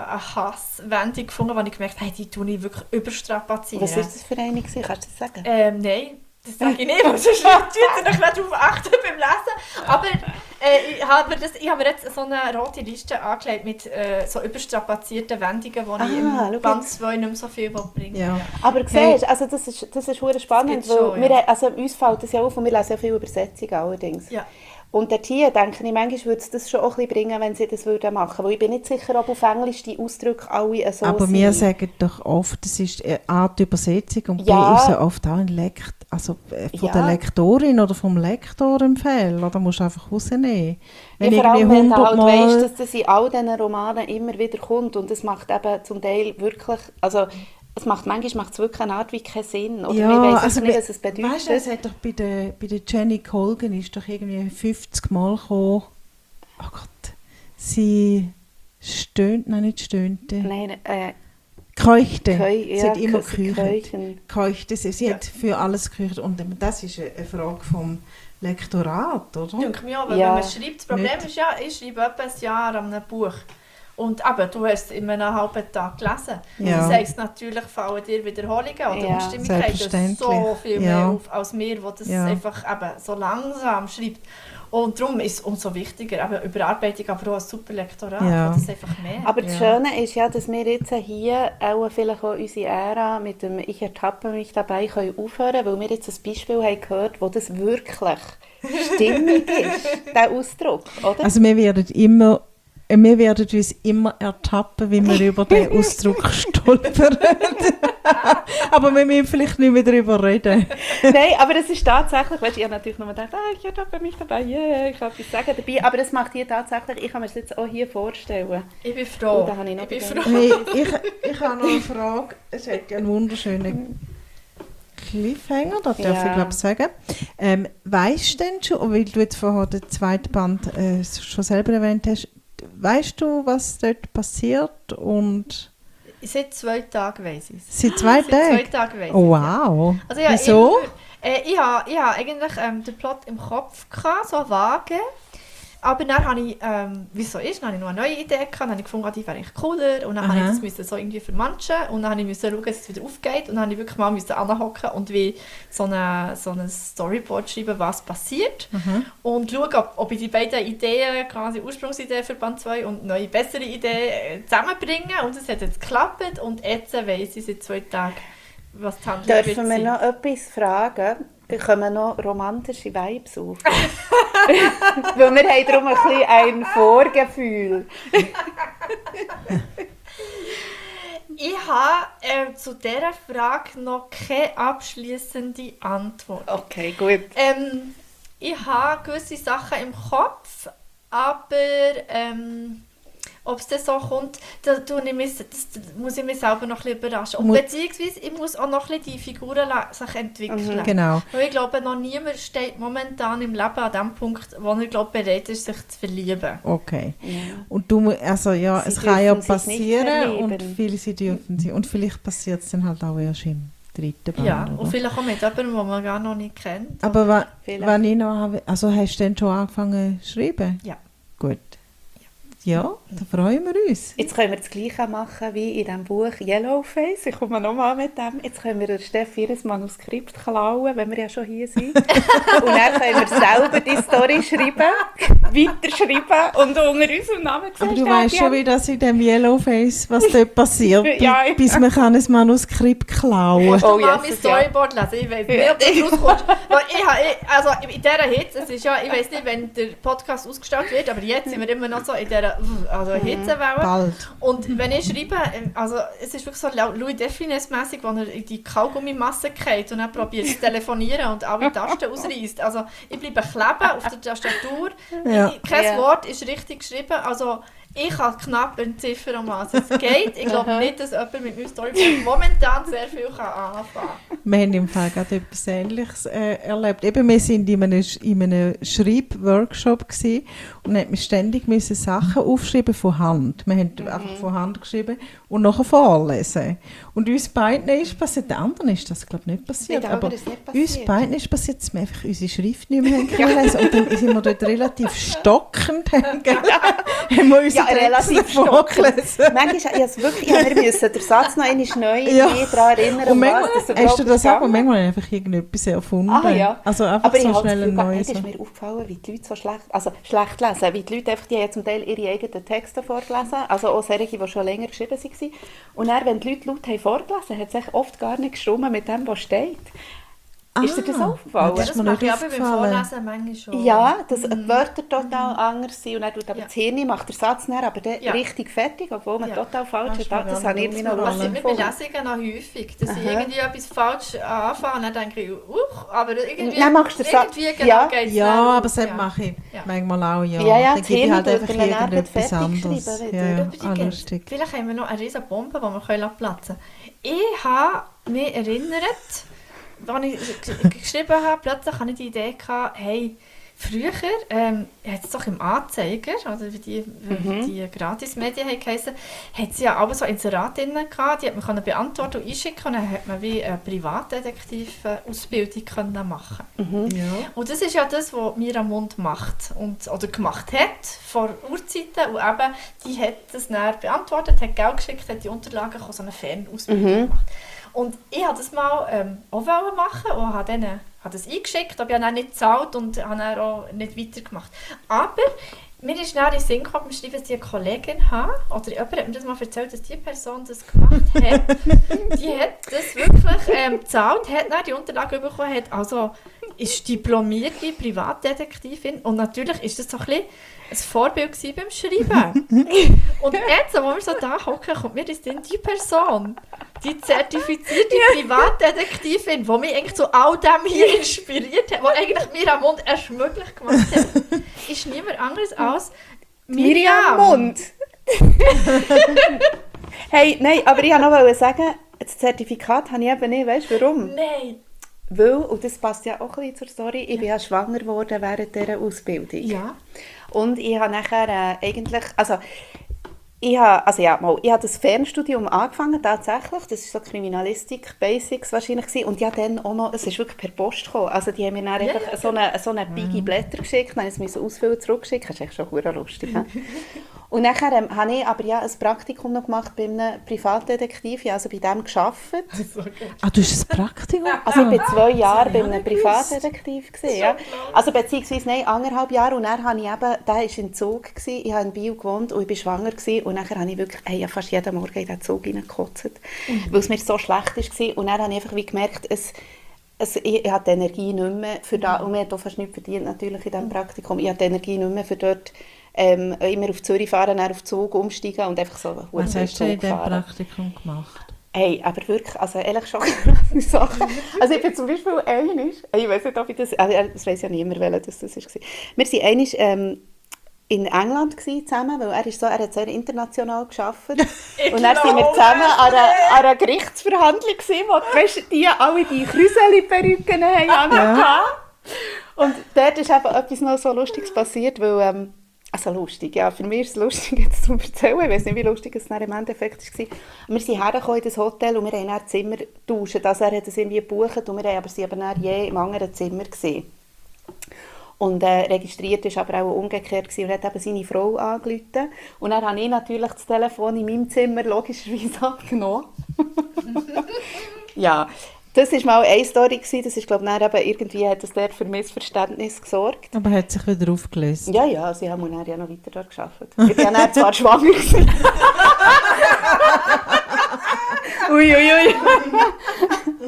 S3: Hasswendung gefunden, wo ich gemerkt habe, hey, die tue ich wirklich überstrapazieren.
S2: Was war das für eine gewesen? Kannst du das sagen?
S3: Nein, das sage ich nicht, weil sonst tut ihr noch darauf achten beim Lesen. Aber ich habe mir jetzt so eine rote Liste angelegt mit so überstrapazierten Wendungen, wo ich
S2: schau
S3: im Band
S2: jetzt.
S3: 2 nicht mehr so viel bringen
S1: Ja.
S2: Aber du
S1: Hey.
S2: siehst, also das ist verdammt spannend,
S3: Das gibt's schon,
S2: weil
S3: ja.
S2: also uns fällt das ja auf und wir lesen ja viel Übersetzungen allerdings.
S3: Ja.
S2: Und dort hier denke ich, manchmal würde es das schon auch ein bisschen bringen, wenn sie das machen würden. Weil ich bin nicht sicher, ob auf Englisch die Ausdrücke alle so
S1: Aber
S2: sind.
S1: wir sagen doch oft, das ist A, die Übersetzung und
S2: Ja.
S1: B ist ja oft auch ein von
S2: Ja.
S1: der Lektorin oder vom Lektor im Fall. Oder musst du einfach rausnehmen. Wenn
S2: Ja, vor allem,
S1: irgendwie
S2: wenn du halt
S1: 100 Mal...
S2: weißt, dass das in all diesen Romanen immer wieder kommt und es macht eben zum Teil wirklich, also manchmal macht es wirklich eine Art wie keinen Sinn. Oder
S1: Ja,
S2: wir wissen
S1: also
S2: nicht, was es bedeutet.
S1: Weißt du, es hat doch bei der Jenny Colgan ist doch irgendwie 50 Mal gekommen. Oh Gott. Sie stöhnt, nein, nicht stöhnte.
S2: Nein,
S1: Keuchte.
S2: Keu-
S1: Sie hat
S2: ja,
S1: immer
S2: Keu-
S1: gekeucht.
S2: Keuchen.
S1: Keuchte. Sie hat für alles gekeucht. Und das ist eine Frage vom Lektorat, oder?
S3: Ich denke mir auch, weil
S2: Ja.
S3: wenn man schreibt, das Problem
S1: Nicht.
S3: ist ja, ich schreibe etwa ein Jahr an einem Buch. Und eben, du hast es in einem halben Tag gelesen.
S1: Ja.
S3: Das heisst, natürlich fallen dir Wiederholungen oder
S2: Ja.
S3: Unstimmigkeiten so
S1: Selbstverständlich.
S3: viel
S1: Ja.
S3: mehr auf als mir, wo das
S1: Ja.
S3: einfach eben so langsam schreibt. Und darum ist es umso wichtiger, eben Überarbeitung, aber auch ein super Lektorat,
S1: Ja.
S3: wo das einfach mehr.
S2: Aber das
S1: Ja.
S2: Schöne ist ja, dass wir jetzt hier auch vielleicht auch unsere Ära mit dem «Ich ertappe mich dabei» können aufhören, weil wir jetzt ein Beispiel haben gehört, wo das wirklich stimmig ist, der Ausdruck, oder?
S1: Also wir werden uns immer ertappen, wie wir über den Ausdruck stolpern. Aber wir müssen vielleicht nicht mehr darüber reden.
S2: Nein, aber es ist tatsächlich, weißt, ich habe natürlich nur gedacht, ich ertappe mich dabei, yeah, ich kann etwas sagen dabei, aber das macht hier tatsächlich, ich kann mir das jetzt auch hier vorstellen.
S3: Ich bin froh.
S2: Oh, da habe ich noch
S3: ich bin
S2: bedenkt.
S3: froh.
S1: Hey, ich habe noch eine Frage. Es hat ja einen wunderschönen Cliffhanger, das darf
S2: Ja.
S1: ich glaube sagen. Weißt du denn schon, weil du jetzt vorher den zweiten Band schon selber erwähnt hast, weißt du, was dort passiert? Und
S3: Seit 2 Tagen weiss ich es.
S1: seit 2
S3: Seit 2
S1: Tagen?
S3: Tagen weiss
S1: Oh,
S3: ich es, ja.
S1: wow.
S3: Also ja,
S1: Wieso?
S3: Ich habe eigentlich den Plot im Kopf gehabt, so vage. Aber dann habe ich, wie es so ist, dann habe ich noch eine neue Idee gehabt, dann habe ich gefunden, die wäre eigentlich cooler und dann
S1: Aha.
S3: habe ich das müssen so irgendwie vermanschen und dann habe ich müssen schauen, dass es wieder aufgeht und dann habe ich wirklich mal müssen anhocken und wie so ein Storyboard schreiben, was passiert und schauen, ob ich die beiden Ideen, quasi Ursprungsidee für Band 2 und neue, bessere Idee zusammenbringe und es hat jetzt geklappt und jetzt weiss ich seit 2 Tagen, was die Handlung wird
S2: Dürfen wir
S3: sein.
S2: noch etwas fragen? Kommen noch romantische Vibes auf? Weil wir haben darum ein bisschen ein Vorgefühl.
S3: Ich habe zu dieser Frage noch keine abschließende Antwort.
S2: Okay, gut.
S3: Ich habe gewisse Sachen im Kopf, aber ob es dann so kommt, das muss ich mich selber noch ein bisschen überraschen. Und beziehungsweise ich muss auch noch ein bisschen die Figuren sich entwickeln.
S1: Genau.
S3: Weil ich glaube, noch niemand steht momentan im Leben an dem Punkt, wo er bereit ist, sich zu verlieben.
S1: Okay.
S2: Ja.
S1: Und also ja,
S2: Sie
S1: es kann ja
S2: dürfen sich nicht
S1: passieren und
S2: verlieben.
S1: viele sie dürfen sie. Und vielleicht passiert es dann halt auch erst im 3. Band.
S3: Ja,
S1: oder?
S3: und vielleicht auch mit jemandem, den man gar noch nicht kennt.
S1: Aber
S2: Vielleicht.
S1: wenn ich noch habe, also hast du denn schon angefangen zu schreiben?
S3: Ja.
S1: Gut. Ja, da freuen wir uns.
S2: Jetzt können wir das Gleiche machen wie in dem Buch Yellowface. Ich komme nochmal mit dem. Jetzt können wir der Steffi ihr Manuskript klauen, wenn wir ja schon hier sind. Und dann können wir selber die Story schreiben, weiterschreiben und unter unserem Namen
S1: Aber du
S2: siehst,
S1: weißt schon, wie das in dem Yellowface, was dort passiert,
S2: Ja, ja.
S1: bis man kann ein Manuskript klauen.
S3: Musst du
S2: Oh,
S3: mal
S2: yes,
S3: mein
S2: ja.
S3: Storyboard lesen? Ich weiß nicht, ob du rauskommst. Weil also in dieser Hitze, es ist ja, ich weiß nicht, wenn der Podcast ausgestrahlt wird, aber jetzt sind wir immer noch so in dieser also Hitzewelle.
S1: Bald.
S3: Und wenn ich schreibe, also es ist wirklich so Louis Defines-mässig, wo er in die Kaugummimasse geht und dann probiert zu telefonieren und alle Tasten ausreißt. Also ich bleibe kleben auf der Tastatur.
S1: Ja.
S3: Kein Wort ist richtig geschrieben. Also ich kann knapp entziffern, um was es geht. Ich glaube nicht, dass jemand mit meinem Storyboard momentan sehr viel anfangen kann.
S1: Wir haben im Fall gerade etwas Ähnliches erlebt. Eben, wir waren in einem Schreibworkshop gewesen und mussten ständig Sachen aufschreiben von Hand. Wir haben einfach von Hand geschrieben und nachher vorlesen. Und uns beiden ist passiert, den anderen ist das glaube ich nicht passiert, aber uns beiden ist passiert, dass wir einfach unsere Schrift nicht mehr lesen und dann sind wir dort relativ stockend haben wir uns
S2: relativ stockend. Manchmal, wir müssen den Satz noch einmal neu daran erinnern,
S1: und manchmal, hast du das auch? Und manchmal einfach irgendetwas erfunden. Also einfach
S2: aber
S1: so schnell ein neues.
S2: Es ist mir aufgefallen, wie die Leute so schlecht lesen. Wie die Leute einfach, die haben zum Teil ihre eigenen Texte vorgelesen, also auch solche, die schon länger geschrieben waren. Und dann, wenn die Leute laut haben vorgelesen, hat es oft gar nicht gestimmt mit dem, was steht. Ist dir das aufgefallen?
S3: Ja, das mache ich aber beim Vorlesen manchmal schon.
S2: Ja, dass die Wörter total anders sind und dann tut aber das Hirn macht der Satz dann aber dann richtig fertig, obwohl man total falsch hat. Das habe ich irgendwie noch
S3: lustig gefunden. Das passiert mir bei Lesungen noch häufig, dass ich irgendwie etwas falsch anfange und dann denke ich, aber irgendwie,
S2: dann machst du den Satz.
S3: Genau geht's
S1: ja, aber das mache ich manchmal auch,
S2: ja.
S1: Dann gebe ich halt einfach irgendetwas anderes. Ja, lustig.
S3: Vielleicht haben wir noch eine riesen Bombe, die wir platzen können. Ich habe mich erinnert, als ich geschrieben habe, plötzlich hatte ich die Idee, hey, früher hat es doch im Anzeiger, oder wie die Gratis-Medien heissen, hat es ja auch so Inseratinnen gehabt, die hat man beantworten und einschicken und dann hat man wie eine Privatdetektiv-Ausbildung machen.
S1: Ja.
S3: Und das ist ja das, was Mira Mund macht oder gemacht hat vor Urzeiten und eben, die hat das dann beantwortet, hat Geld geschickt, hat die Unterlagen so eine Fernausbildung gemacht. Und ich wollte das mal auch machen und habe das eingeschickt, aber ich habe dann nicht gezahlt und habe dann auch nicht weitergemacht. Aber mir ist dann in den Sinn gekommen, dass ich eine Kollegin habe, oder jemand hat mir das mal erzählt, dass die Person das gemacht hat. Die hat das wirklich gezahlt, hat dann die Unterlagen bekommen, ist diplomierte Privatdetektivin und natürlich ist das so ein bisschen ein Vorbild beim Schreiben. Und jetzt, wo wir so da hocken, kommt mir das dann die Person, die zertifizierte Privatdetektivin, die mich eigentlich zu all dem hier inspiriert hat, die eigentlich Mira Mund erst möglich gemacht hat, ist niemand anderes als Miriam
S2: Mund. Hey, nein, aber ich wollte noch sagen, das Zertifikat habe ich eben nicht, weißt du warum?
S3: Nein.
S2: Weil, und das passt ja auch ein bisschen zur Story, ich bin ja schwanger geworden während dieser Ausbildung.
S3: Ja.
S2: Und ich habe nachher ich habe das Fernstudium angefangen, tatsächlich. Das war so Kriminalistik Basics wahrscheinlich gewesen. Und ja, dann auch noch, es ist wirklich per Post gekommen. Also die haben mir dann einfach so eine Biggie Blätter geschickt, dann musste ich es ausfüllen, zurückgeschickt. Das ist echt schon verdammt lustig. Und nachher habe ich aber ein Praktikum noch gemacht bei einem Privatdetektiv, ich habe also bei dem gearbeitet.
S1: Du hast ein Praktikum?
S2: Also ich war 2 Jahre bei einem Privatdetektiv. Ja. Also beziehungsweise 1,5 Jahre. Und dann habe ich eben, der war in Zug, ich habe in Biel gewohnt und ich war schwanger gewesen. Und dann habe ich wirklich fast jeden Morgen in diesen Zug reingekotzt, weil es mir so schlecht war. Und dann habe ich einfach wie gemerkt, ich habe die Energie nicht mehr für das, und mir hat auch fast nichts verdient natürlich in diesem Praktikum. Ich habe die Energie nicht mehr für dort immer auf Zürich fahren, dann auf den Zug umsteigen und einfach so.
S1: Was hast du in diesem Praktikum gemacht?
S2: Hey, aber wirklich, also ehrlich schon Sachen. Also ich bin zum Beispiel ich weiß nicht, ob ich das, also das weiss ja niemand, welches das war. Wir waren einmal in England zusammen, weil er hat sehr international gearbeitet. Und dann waren wir zusammen an einer Gerichtsverhandlung, wo alle die Krüseli-Perücken hatten. Und dort ist eben etwas noch so Lustiges passiert, weil, also lustig, ja, für mich ist es lustig, jetzt zu erzählen, ich weiß nicht, wie lustig es dann im Endeffekt war. Wir sind hergekommen in das Hotel und wir haben dann Zimmer getauscht, also er hat es irgendwie gebucht und wir waren dann je im anderen Zimmer gewesen. Und registriert war aber auch umgekehrt gewesen und hat eben seine Frau angerufen. Und dann habe ich natürlich das Telefon in meinem Zimmer logischerweise abgenommen. Ja, das war mal eine Story gewesen. Das ist, glaube ich, irgendwie hat das dort für Missverständnis gesorgt.
S1: Aber hat sich wieder aufgelöst?
S2: Ja, sie haben dann ja noch weiter dort gearbeitet. Ich war dann zwar schwanger gewesen.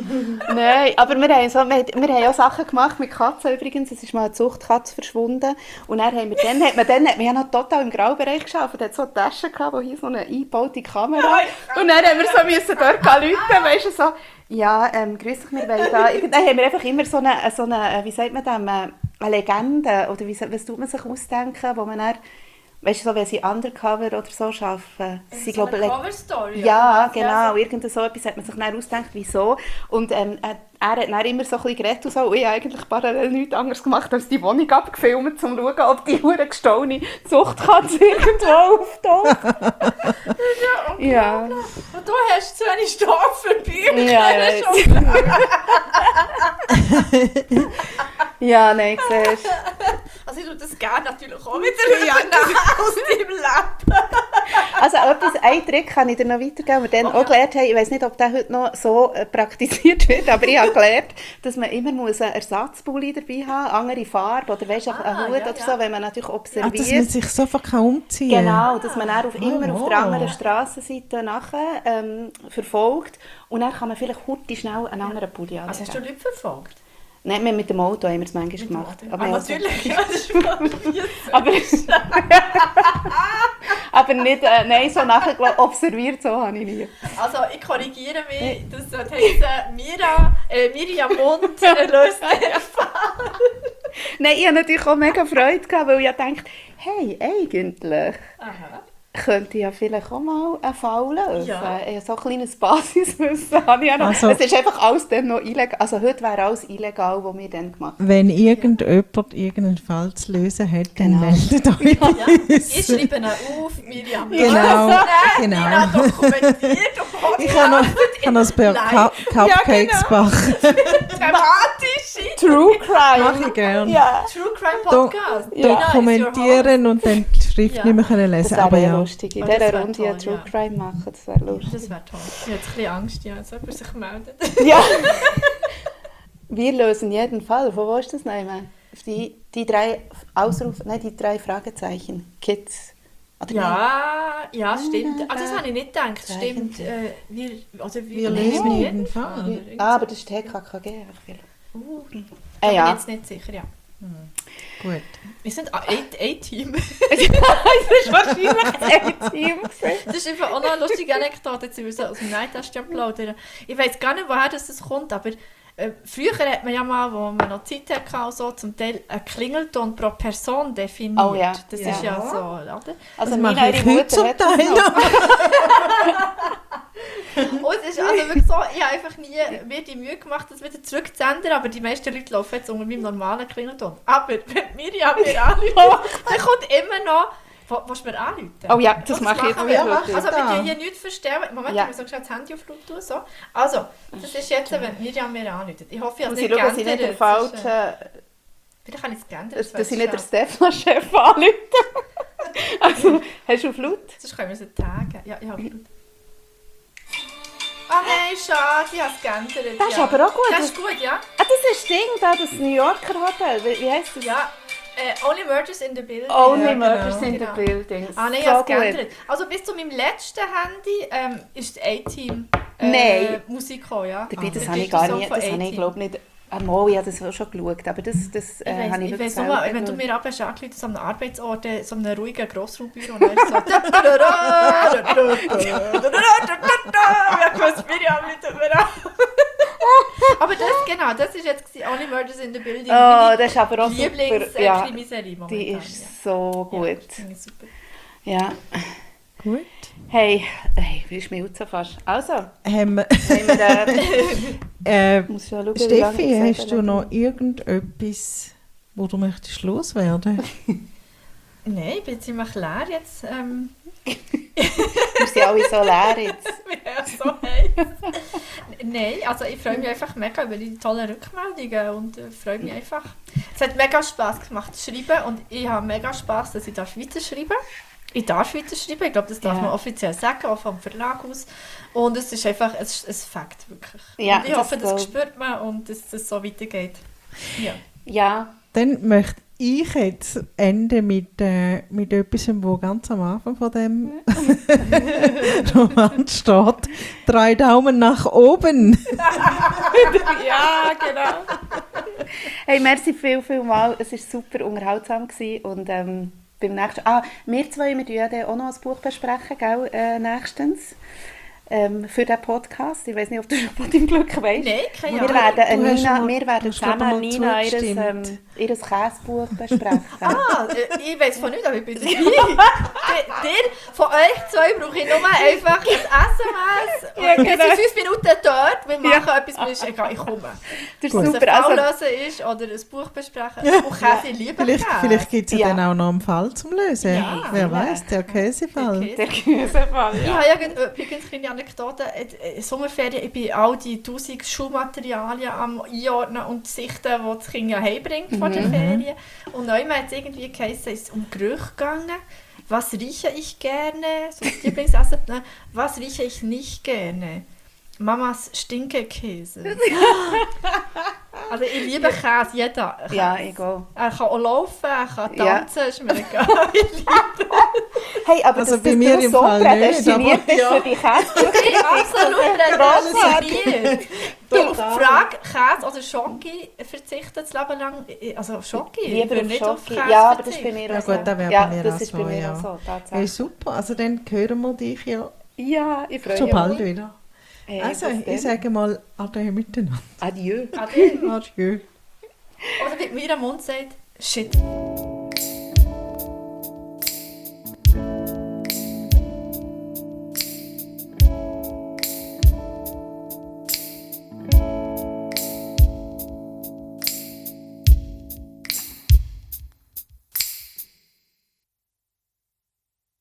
S2: Nein, aber wir haben auch Sachen gemacht mit Katzen übrigens. Es ist mal eine Zuchtkatze verschwunden. Und dann hat man ja noch total im Graubereich geschafft. Es hat so eine Tasche gehabt, wo hier so eine eingebaute Kamera. Und dann haben wir so müssen dort rufen, weißt du, so, ja, grüß dich, wir wollen da. Dann haben wir einfach immer so eine wie sagt man das, eine Legende, oder was tut man sich ausdenken, wo man dann, weißt du, so, wenn sie Undercover oder so arbeiten. Sie,
S3: So
S2: glaube,
S3: eine Cover-Story.
S2: ja,
S3: oder was?
S2: genau.
S3: so.
S2: Irgend so etwas hat man sich dann ausgedacht, wieso. Und er hat dann immer so ein bisschen geredet und so. Und ich habe eigentlich parallel nichts anderes gemacht, als die Wohnung abgefilmt, um zu schauen, ob die hure gestohlene Zuchtkatze irgendwo auftaucht. Ja.
S3: Und du hast zu wenig Stoff für Bücher.
S2: Ja, ja, nein, siehst du.
S3: Also ich tue das gerne natürlich auch wieder aus deinem Leben.
S2: Also einen Trick kann ich dir noch weitergeben, den wir dann auch gelernt haben. Ich weiss nicht, ob der heute noch so praktiziert wird, aber ich habe gelernt, dass man immer einen Ersatzpulli dabei haben muss, andere Farbe oder weißt, einen Hut oder so, wenn man natürlich observiert.
S1: Dass man sich sofort umziehen kann.
S2: Genau, dass man dann immer auf der anderen Strassenseite nachher verfolgt und dann kann man vielleicht heute schnell einen anderen Pulli anlegen.
S3: Also hast du Leute verfolgt?
S2: Nein, mit dem Auto haben wir es manchmal gemacht.
S3: Aber
S2: also-
S3: natürlich, ja, das ist probiert.
S2: aber nicht, nein, so nachher observiert, so habe ich nie.
S3: Also ich korrigiere mich, das sollte heissen, Miriam Mund löst den Fall.
S2: Nein, ich hatte natürlich auch mega Freude gehabt, weil ich dachte, hey, eigentlich
S3: Aha.
S2: könnte ich ja vielleicht auch mal einen Fall lösen.
S3: Ja.
S2: So ein kleines Basiswissen habe ich ja noch.
S1: Also-
S2: Es ist einfach alles dann noch illegal. Also heute wäre alles illegal, was wir dann gemacht haben.
S1: Wenn irgendjemand irgendeinen Fall zu lösen hat, dann
S2: Genau.
S1: meldet euch
S3: Ja,
S1: bei
S3: ich
S1: uns.
S3: schreibe ihn auf, Miriam.
S1: Genau,
S3: Genau.
S1: genau.
S3: Dokumentiert und
S1: Ich habe noch ein paar Cupcakes backen.
S3: dramatische
S2: True Crime.
S1: Mache ich gerne.
S2: Ja.
S3: True Crime Podcast.
S1: Dokumentieren und dann die Schrift
S3: Ja.
S1: nicht mehr können
S2: Das
S1: lesen.
S2: wäre
S1: Aber
S2: ja
S1: ja.
S2: lustig. In
S3: Oh, das
S2: dieser
S3: wär
S2: Runde
S3: toll,
S2: einen True
S3: ja.
S2: Crime machen, das wäre lustig.
S3: Das wäre toll. Ich habe jetzt ein bisschen Angst, ja, dass jemand sich meldet.
S2: Ja. Wir lösen jeden Fall. Von wo ist das noch immer? Die drei die drei Fragezeichen. Kids. Oder
S3: Ja, stimmt. Ah, das habe ich nicht gedacht. Stimmt.
S1: Wir lösen jeden Fall.
S2: nicht? Aber das ist TKKG. einfach viel.
S3: Ich bin
S2: Ja.
S3: jetzt nicht sicher, ja.
S1: Gut.
S3: Wir sind ein Team.
S2: Das ist wahrscheinlich ein Team.
S3: Das ist einfach auch noch eine lustige Anekdote, jetzt müssen wir aus dem Nighttest plaudern. Ich weiß gar nicht, woher das kommt, aber früher hat man ja mal, wo man noch Zeit hatte, so, zum Teil einen Klingelton pro Person definiert.
S2: Oh ja.
S3: Das
S2: Ja.
S3: ist ja so, oder?
S2: Also
S1: Das
S2: meine
S1: mache ich
S2: ihre
S1: heute
S2: Mutter
S1: zum
S2: hat das
S1: Teil
S2: noch.
S3: Und es ist also wirklich so, ich habe einfach nie mir die Mühe gemacht, das wieder zurückzusenden, aber die meisten Leute laufen jetzt unter meinem normalen Klingelton. Aber wenn Miriam mir anruft, dann kommt immer noch, willst du mir anrufen?
S2: Oh ja, das mache ich jetzt
S3: machen wir.
S2: wirklich.
S3: Also wir tun hier nichts verstellen. Moment,
S2: Ja.
S3: ich muss auch schnell das Handy auf laut tun. So. Also, das ist jetzt, wenn Miriam mir anruft. Ich hoffe, ich habe
S2: Muss
S3: es
S2: ich
S3: nicht
S2: schauen, dass ich nicht der
S3: geändert. Das ist,
S2: falsche...
S3: Vielleicht habe ich es geändert.
S2: Dass ich nicht der Stefan-Chef anrufe. Also, hast du auf laut?
S3: Sonst können wir es tagen. Ja, ich habe laut. Ah nein, schade, ich habe es geändert.
S2: Das ist
S3: ja.
S2: aber auch gut.
S3: Das ist gut, ja.
S2: Ah, das ist das Ding da, das New Yorker Hotel. Wie heisst das?
S3: Ja, Only Murders in the Building.
S2: Only
S3: Ja,
S2: Murders in
S3: genau.
S2: the Building.
S3: Ah nein, ich
S2: so
S3: habe es
S2: gut.
S3: geändert. Also bis zu meinem letzten Handy ist A-Team
S2: Nein.
S3: Musik gekommen, ja.
S2: Dabei, das
S3: Der
S2: habe ich gar
S3: Titelsong
S2: nicht,
S3: von
S2: das habe ich
S3: A-Team.
S2: glaube nicht... Mal, ich habe das auch schon geschaut, aber das habe ich
S3: Ich
S2: wirklich
S3: weiss nur,
S2: selber
S3: wenn du
S2: geschaut.
S3: mir ab hast angerufen, so einem Arbeitsort, so einem ruhigen Grossraumbüro, und dann ist so... Ja, ich weiß, Miriam ruft mir an. Aber das ist jetzt Only Murders in the Building.
S2: Oh, das ist aber auch super. Ja,
S3: Lieblings-Krimiserie
S2: die
S3: momentan.
S2: ist so
S3: ja.
S2: gut.
S3: Ja, finde ich super.
S2: Ja.
S1: Gut.
S2: Hey, wie schmilzt so fast. Also,
S1: Haben wir,
S2: haben wir... muss schon schauen, wie lange
S1: Steffi,
S2: ich
S1: hast du noch irgendetwas, wo du möchtest loswerden?
S3: Nein, ich bin ziemlich leer jetzt.
S2: Wir sind alle so leer jetzt.
S3: So heiß. Nein, also ich freue mich einfach mega über die tollen Rückmeldungen und freue mich einfach. Es hat mega Spass gemacht zu schreiben und ich habe mega Spass, dass ich weiterschreiben darf. Ich darf weiterschreiben, ich glaube, das darf
S2: Ja.
S3: man offiziell sagen, auch vom Verlag aus. Und es ist einfach ein Fakt, wirklich.
S2: Ja,
S3: und ich hoffe,
S2: das
S3: das spürt man und dass das so weitergeht. Ja.
S2: Ja,
S1: Dann möchte Ich jetzt ende mit etwas, wo ganz am Anfang von dem Roman steht. 3 Daumen nach oben.
S3: Ja, genau.
S2: Hey, merci viel mal. Es war super unterhaltsam gewesen. Und beim nächsten... wir zwei, wir werden ja auch noch ein Buch besprechen, gell, nächstens. Für den Podcast. Ich weiß nicht, ob du schon von deinem Glück weißt.
S3: Nein, keine
S2: Wir
S3: Ahnung.
S2: werden zusammen Nina ihr Käsebuch besprechen.
S3: Ich weiß von nichts, aber ich bin dabei. Von euch zwei brauche ich nur einfach ein SMS.
S2: Ja, genau.
S3: Wir sind 5 Minuten dort, wir machen etwas, mir ist egal, ich komme.
S2: Das ist
S3: Ob es
S2: super.
S3: ein Fall
S2: Also,
S3: lösen ist oder ein Buch besprechen. Und Käse, ich liebe Käse.
S1: Vielleicht gibt es ja
S2: Ja.
S1: dann auch noch einen Fall zum Lösen.
S3: Ja.
S1: Wer weiß, der Käsefall.
S2: der Käsefall,
S3: Ich
S2: ja.
S3: habe ja übrigens eine kleine Anekdote. In Sommerferien, ich bin all die 1000 Schulmaterialien am Einordnen und sichten, die das Kind ja heimbringt vor der Ferien. Und neu hat es irgendwie geheißen, es ist um Gerüche gegangen. Was rieche ich gerne? So das Lieblingsessen. Was rieche ich nicht gerne? Mamas Stinkekäse. Also ich liebe Käse, jeder.
S2: Ja, egal.
S3: Er kann auch laufen, er kann
S2: Ja.
S3: tanzen, ist mir egal.
S2: Hey, aber
S1: Also
S2: dass
S1: bei
S2: du
S1: mir im
S2: so
S1: Fall nicht,
S2: prädestiniert bist
S3: aber-
S2: für die Käsebuch.
S3: Ich bin absolut prädestiniert. Du, auf die Frage, Käse oder Schoki verzichten das Leben lang. Also Schoki, ich
S2: Lieber
S3: würde
S2: auf
S3: nicht auf
S2: Schoki.
S3: Käse
S2: Ja, aber das ist bei
S3: verzichten.
S2: mir
S1: Ja
S2: auch so.
S1: gut, das wäre
S2: Ja,
S1: bei mir
S2: das
S1: auch
S2: ist bei
S1: so,
S2: mir
S1: ja.
S2: auch so,
S1: Hey,
S2: tatsächlich.
S1: super, also dann hören wir dich ja
S2: Ja, ich freue
S1: schon
S2: mich.
S1: bald wieder.
S2: Hey,
S1: Also,
S2: bis
S1: ich
S2: dann.
S1: sage mal Ade miteinander.
S2: Adieu.
S3: Ade.
S1: Adieu.
S3: Oder wie mir am Mund sagt, shit.